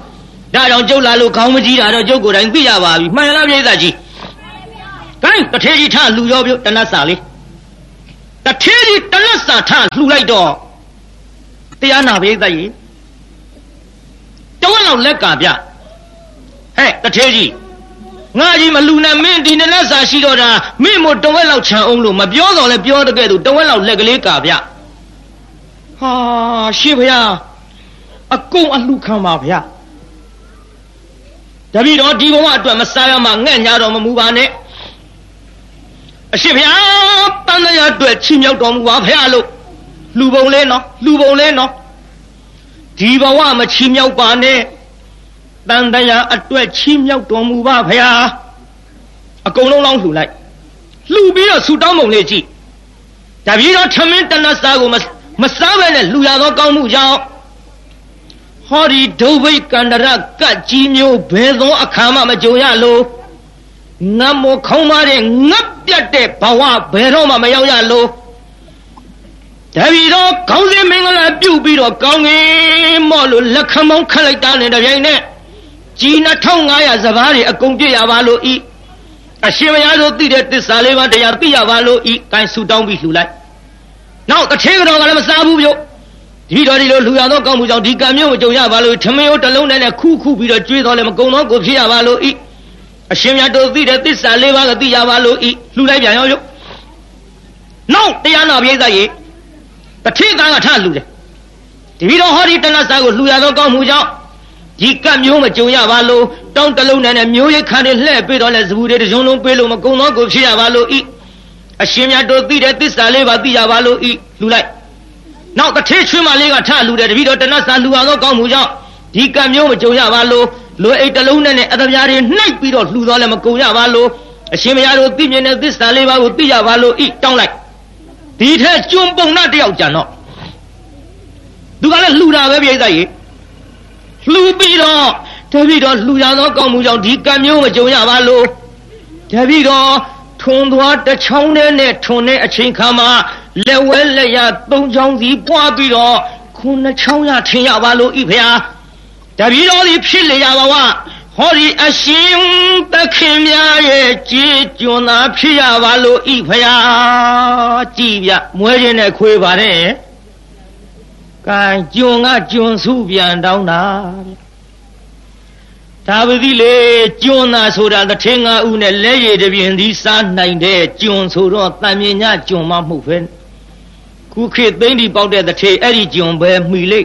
ဒါကြောင့်ကျုပ်လာလို့ခေါင်းမကြီးတာတော့ကျုပ်ကိုယ်တိုင်သိရပါပြီမှန်လားပြိဿကြီးကဲတထေးကြီးထလှူရောပြုတနတ်စာလေးတထေးကြီးတနတ်စာထလှူလိုက်တော့တရားနာပြိဿကြီးတဝက်လောက်လက်ကပြဟဲ့တထေးကြီးငါကြီးမလူနဲ့မင်းဒီနနတ်စာရှိတော့တာမင်းမို့တဝက်လောက်ခြံအောင်လို့မပြောတော့လဲပြောတကယ်သူတဝက်လောက်လက်ကလေးကာပြဟာရှေ့ဗျာအကုန်အလှခံပါဗျာတပည့်တော်ဒီဘဝအတွက်မစားရမှငှက်ညာတော်မမူပါနဲ့အရှိဗျာတန်တရားအတွက်ချီးမြှောက်တော်မူပါဗျာလို့လူပုံလေးနော်လူပုံလေးနော်ဒီဘဝမချီးမြှောက်ပါနဲ့တန်တရားအတွက်ချီးမြှောက်တော်မူပါဗျာအကုန်လုံးလောင်းလှူလိုက်လှူပြီးတော့ဆူတောင်းပုံလေးကြည့်တပည့်တော်ထမင်းတနတ်စားကိုမစားဘဲနဲ့လှူရသောကောင်းမှုကြောင့်ဟောဒီဒုဗိကန္တရကတ်ကြီးမျိုးဘယ်သောအခါမှမကြုံရလို့ငတ်မို့ခေါင်းမတဲ့ငတ်ပြတ်တဲ့ဘဝဘယ်တော့မှမရောက်ရလို့တပည့်တော်ခေါင်းစဉ်မင်္ဂလာပြုတ်ပြီးတော့ကောင်းငင်မော့လို့လက်ခမောင်းခတ်လိုက်တာနဲ့တပြိုင်နက်ကြီးနှစ်ထောင်ငါးရာစဘာတွေအကုန်ပြည့်ရပါလို့ဤအရှင်မယားတို့သိတဲ့သစ္စာလေးပါးတရားသိရပါလို့ဤကိုင်းဆူတောင်းပြီးလှူလိုက်နောက်တစ်ထေတော်ကလည်းမစားဘူးပြုတ်ဒီတော်ဒီလိုလှူရသောကောင်းမှုကြောင့်ဒီကံမျိုးကိုကြုံရပါလို့ထမင်းရိုးတစ်လုံးနဲ့ခူးခူးပြီးတော့ကျွေးတော်လည်းမကုံတော့ကိုဖြစ်ရပါလို့ဤအရှင်မြတ်တို့သိတဲ့သစ္စာလေးပါးကိုသိရပါလို့ဤလှူလိုက်ပြန်ရောရုပ်နောက်တရားနာပြိဿရေတထေကံကထလှူတယ်ဒီတော်ဟောဒီတဏ္ဍစာကိုလှူရသောကောင်းမှုကြောင့်ဒီကံမျိုးမကြုံရပါလို့တောင်းတစ်လုံးနဲ့မျိုးရိတ်ခါတွေလှဲ့ပြီးတော့လည်းဇဘူးတွေတစ်စုံလုံးပေးလို့မကုံတော့ကိုဖြစ်ရပါလို့ဤအရှင်မြတ်တို့သိတဲ့သစ္စာလေးပါးသိရပါလို့ဤလှူလိုက်နောက်တစ်ထေးချွေးမလေးကထလှူတယ်တပည့်တော်တဏ္ဍစာလှူရသောကောင်းမှုကြောင့်ဒီကံမျိုးမကြုံရပါလို့လွယ်အိတ်တစ်လုံးနဲ့အသပြားတွေနှိုက်ပြီးတော့လှူသွားလည်းမကုံရပါလို့အရှင်မယားတို့သိမြင်တဲ့သစ္စာလေးပါးကိုသိရပါလို့ဤတောင်းလိုက်ဒီထက်ကျွန်းပုံနာတယောက်ကြံတော့သူကလည်းလှူတာပဲပြိဿကြီးလှူပြီးတော့တပည့်တော်လှူရသောကောင်းမှုကြောင့်ဒီကံမျိုးမကြုံရပါလို့တပည့်တော်ထွန်သွားတစ်ချောင်းနဲ့ထွန်တဲ့အချိန်ခါမှာလက်ဝဲလက်ရသုံးချောင်းစီပွားပြီးတော့ခုနှစ်ချောင်းရထင်ရပါလို့ဤဖေဟာတပည့်တော်ဒီဖြစ်လေရပါဝဟောဒီအရှင်သခင်များရဲ့ကြည်ကျွန်းသာဖြစ်ရပါလို့ဤဖေဟာကြည်ပြမွဲခြင်းနဲ့ခွေးပါတယ်ကံကျွန်းကကျွန်းစုပြန်တောင်းတာဒါပတိလေကျွန်းသာဆိုတာတစ်ထင်းငါဥနဲ့လက်ရည်တပြင်းသည်စားနိုင်တဲ့ကျွန်းဆိုတော့တန်မြင်ညကျွန်းမမှုပဲခုခေတ်သိမ့်ဒီပေါက်တဲ့တစ်ထင်းအဲ့ဒီကျွန်းပဲမှီလိမ့်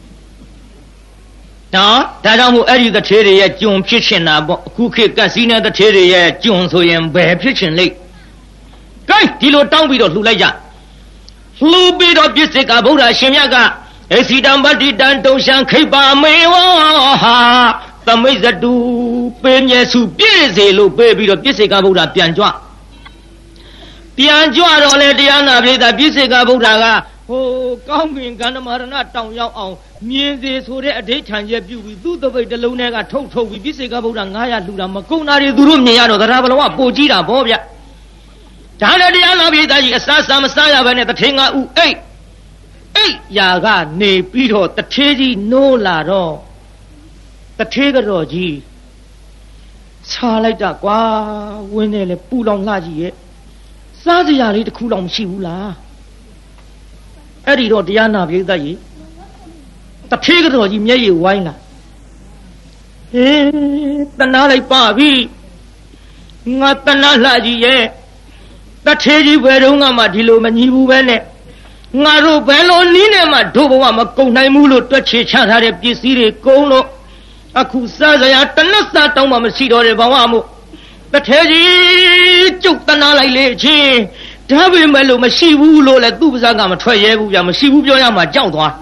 နော်ဒါကြောင့်မို့အဲ့ဒီတစ်ထင်းတွေရဲ့ကျွန်းဖြစ်ချင်တာပေါ့အခုခေတ်ကတ်စည်းနဲ့တစ်ထင်းတွေရဲ့ကျွန်းဆိုရင်ဘယ်ဖြစ်ချင်လိမ့်ကဲဒီလိုတောင်းပြီးတော့လှူလိုက်ကြလှူပြီးတော့ပြစ္ဆေကဗုဒ္ဓရှင်မြတ်ကအစီတံပတ္တိတံတုံရှံခိပ္ပါမေဝဟာသမိတ်ဇတုပေးမြဲစုပြည့်စေလို့ပေးပြီးတော့ပြစ္ဆေကဗုဒ္ဓပြန်ကြွပြန်ကြွတော့လေတရားနာပြိဿပြစ္ဆေကဗုဒ္ဓကဟိုကောင်းကင်ကန္ဓမာရဏတောင်ရောက်အောင်မြင်စေဆိုတဲ့အဓိဋ္ဌာန်ရဲ့ပြုပြီးသူ့တပိတ်တစ်လုံးထဲကထုတ်ထုတ်ပြီးပြစ္ဆေကဗုဒ္ဓငါးရာလှူတာမကုန်တာတွေသူတို့မြင်ရတော့တရားဘလုံးကပိုကြီးတာဗောဗျဒါနဲ့တရားနာပြိဿကြီးအစားစားမစားရဘဲနဲ့တထေငါဥအိတ်အိတ်ရာကနေပြီးတော့တထေကြီးနိုးလာတော့တထေးကြော်ကြီးခြာလိုက်တာကွာဝင်းနေလေပူလောင်လှကြီးရဲ့စားစရာလေးတစ်ခုလောက်မရှိဘူးလားအဲ့ဒီတော့တရားနာပြိဿကြီးတထေးကြော်ကြီးမျက်ရည်ဝိုင်းလာဟေးတနာလိုက်ပါပြီငါတနာလှကြီးရဲ့တထေးကြီးဘယ်တော့မှဒီလိုမညီဘူးပဲနဲ့ငါတို့ဘယ်လိုနည်းနဲ့မှဒုဘဝမကုန်နိုင်ဘူးလို့တွက်ချေချထားတဲ့ပစ္စည်းတွေကုန်လို့အခုစားစရာတနတ်စားတောင်းမှမရှိတော့တဲ့ဘဝမို့တထဲကြီးကျုပ်တနာလိုက်လေချင်းဒါပေမဲ့လို့မရှိဘူးလို့လည်းသူ့ပါးစပ်ကမထွက်ရဲဘူးဗျာမရှိဘူးပြောရမှာကြောက်သွား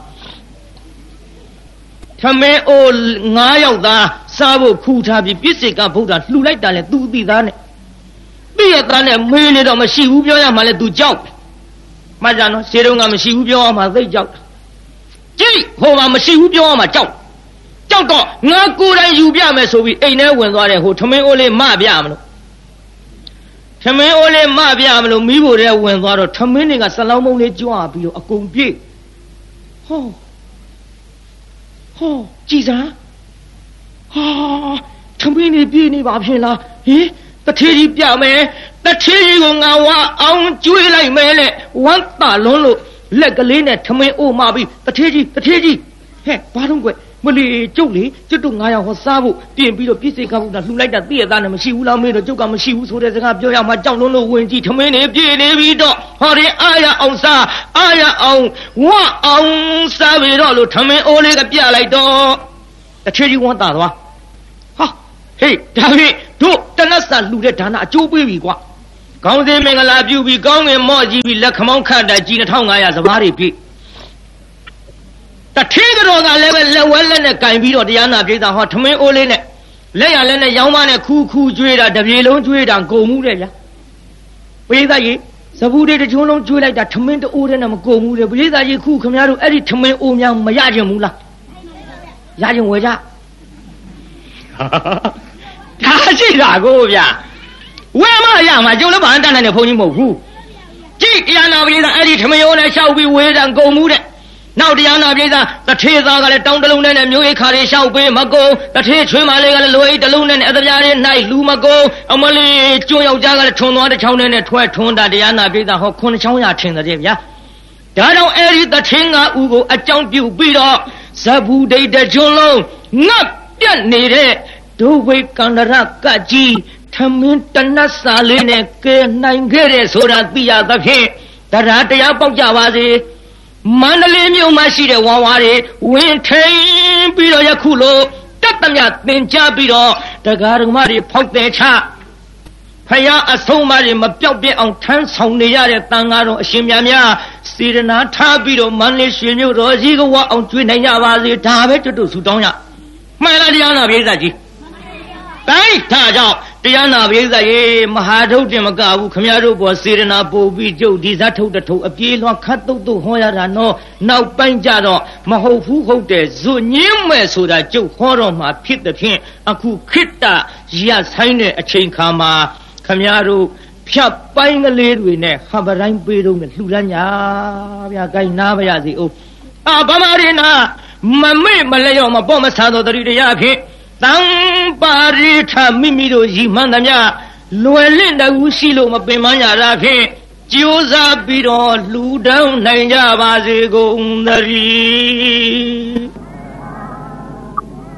ထမင်းအိုငါးယောက်သားစားဖို့ခူထားပြီးပြစ္ဆေကဗုဒ္ဓလှူလိုက်တာလေသူအသိသားနဲ့သိရသားနဲ့မေးနေတော့မရှိဘူးပြောရမှာလေသူကြောက်မှတ်ကြနော်ရှေးတုန်းကမရှိဘူးပြောရမှာသိကြောက်ကြည့်ဟိုမှာမရှိဘူးပြောရမှာကြောက်ကြောက်တော့ငါကိုယ်တိုင်ယူပြမယ်ဆိုပြီးအိမ်ထဲဝင်သွားတယ်ဟိုထမင်းအိုးလေးမပြမလို့ထမင်းအိုးလေးမပြမလို့မိဖို့တဲ့ဝင်သွားတော့ထမင်းတွေကစလောင်းမုံလေးကြွပြီးတော့အကုန်ပြည့်ဟောဟောကြည်စားဟ哈，他们那边你把骗了，咦，这天气表没？那天气我俺娃俺追来没嘞，往大龙路那个里呢，他们我妈逼，这天气这天气，嘿，八种鬼。မလီကျုပ်လေကျွတ်တို့ငါးယောက်ဟောစားဖို့ပြင်ပြီးတော့ပြည့်စိတ်ကောက်တာလှူလိုက်တာတည့်ရသားနဲ့မရှိဘူးလားမေးတော့ကျုပ်ကမရှိဘူးဆိုတဲ့စကားပြောရမှာကြောက်လုံးလို့ဝင်ကြည့်ထမင်းနေပြေနေပြီးတော့ဟောဒီအာရအောင်စားအာရအောင်ဝအောင်စားပြီးတော့လို့ထမင်းအိုးလေးကပြလိုက်တော့တစ်ချေကြီးဝမ်းသာသွားဟာဟေးဒါဖြင့်တို့တနတ်စာလှူတဲ့ဒါနအကျိုးပေးပြီကွာကောင်းစင်မင်္ဂလာပြုပြီးကောင်းငင်မော့ကြည့်ပြီးလက်ခမောင်းခတ်တာကြီးနှစ်ငါးရာစဘာတွေပြည့်တထေးတော်ကလည်းပဲလက်ဝဲလက်နဲ့ကင်ပြီးတော့တရားနာပြေးတာဟောထမင်းအိုးလေးနဲ့လက်ရလက်နဲ့ရောင်းမနဲ့ခူးခူးကျွေးတာတပြေလုံးကျွေးတာကုန်မှုတဲ့ဗျာပေးသားကြီးစဘူးတွေတချို့လုံးကျွေးလိုက်တာထမင်းတိုးတဲ့နဲ့မကုန်ဘူးတဲ့ပေးသားကြီးခုခမရတို့အဲ့ဒီထမင်းအိုးများမရကြဘူးလားရကြဝယ်ကြဒါရှိတာကိုဗျာဝယ်မရမှာကျုပ်လည်းဘာတန်းနိုင်နေဖုန်းကြီးမဟုတ်ဘူးကြည့်တရားနာပြေးတာအဲ့ဒီထမင်းအိုးနဲ့ရှောက်ပြီးဝေးတာကုန်မှုတဲ့နောက်တရားနာပြေးသားတထေးသားကလည်းတောင်းတလုံးနဲ့မျိုးရိတ်ခါတွေရှောက်ပေးမကုန်တထေးချွေးမလေးကလည်းလွယ်တလုံးနဲ့အသပြားတွေ၌လူမကုန်အမလေးကျွန်းယောက်ျားကလည်းထွန်သွားတစ်ချောင်းနဲ့ထွဲထွန်းတာတရားနာပြေးသားဟောခွန်းချောင်းရထင်တယ်ဗျာဒါကြောင့်အဲ့ဒီတထေးငါဦးကိုအကြောင်းပြုပြီးတော့ဇဘူဒိတ်တကျွန်းလုံးငတ်ပြတ်နေတဲ့ဒုဝိကန္ဒရကကြီးထမင်းတနတ်စာလေးနဲ့ကဲနိုင်ခဲ့တဲ့ဆိုတာသိရသဖြင့်တရားတရားပေါက်ကြပါစေမန္တလေးမြို့မှာရှိတဲ့ဝါဝါတွေဝင်ထိန်ပြီးတော့ယခုလိုတက်တမြသင်ကြားပြီးတော့တရားဓမ္မတွေဖောက်တယ်ချဖယားအဆုံးမတွေမပြောက်ပြက်အောင်ထမ်းဆောင်နေရတဲ့တန်ဃာတော်အရှင်မြတ်များစေတနာထားပြီးတော့မန္တလေးရွှေမြို့တော်ကြီးကဝအောင်ကျွေးနိုင်ကြပါစေဒါပဲတွတ်တွတ်ဆူတောင်းရမှန်လားတရားနာပြေးစားကြီးတိုင်းဒါကြောင့်တရားနာပြေးစားရေမဟာထုတ်တင်မကဘူးခမရတို့ပေါ်စေရနာပို့ပြီးကျုပ်ဒီဇတ်ထုတ်တထုတ်အပြေးလွှမ်းခတ်တုတ်တုတ်ဟောရတာနော်နောက်ပိုင်းကြတော့မဟုတ်ဘူးဟုတ်တယ်ဇွညင်းမဲ့ဆိုတာကျုပ်ဟောတော့မှဖြစ်တဲ့ဖြင့်အခုခိတ္တရဆိုင်တဲ့အချိန်ခါမှာခမရတို့ဖြတ်ပိုင်းကလေးတွေနဲ့ဟဗတိုင်းပေးတော့နဲ့လှူဒန်းညာဗျာကိုင်းနားပါရစီအိုးအာဗမာရနာမမေ့မလျော့မပေါ့မဆာတော်တတိတရားဖြင့်တံပါရိထမိမိတို့ရည်မှန်းသမျှလွယ်လင့်တူရှိလို့မပင်ပန်းကြတာဖြင့်ကြိုးစားပြီးတော့လှူဒန်းနိုင်ကြပါစေကုန်သတည်း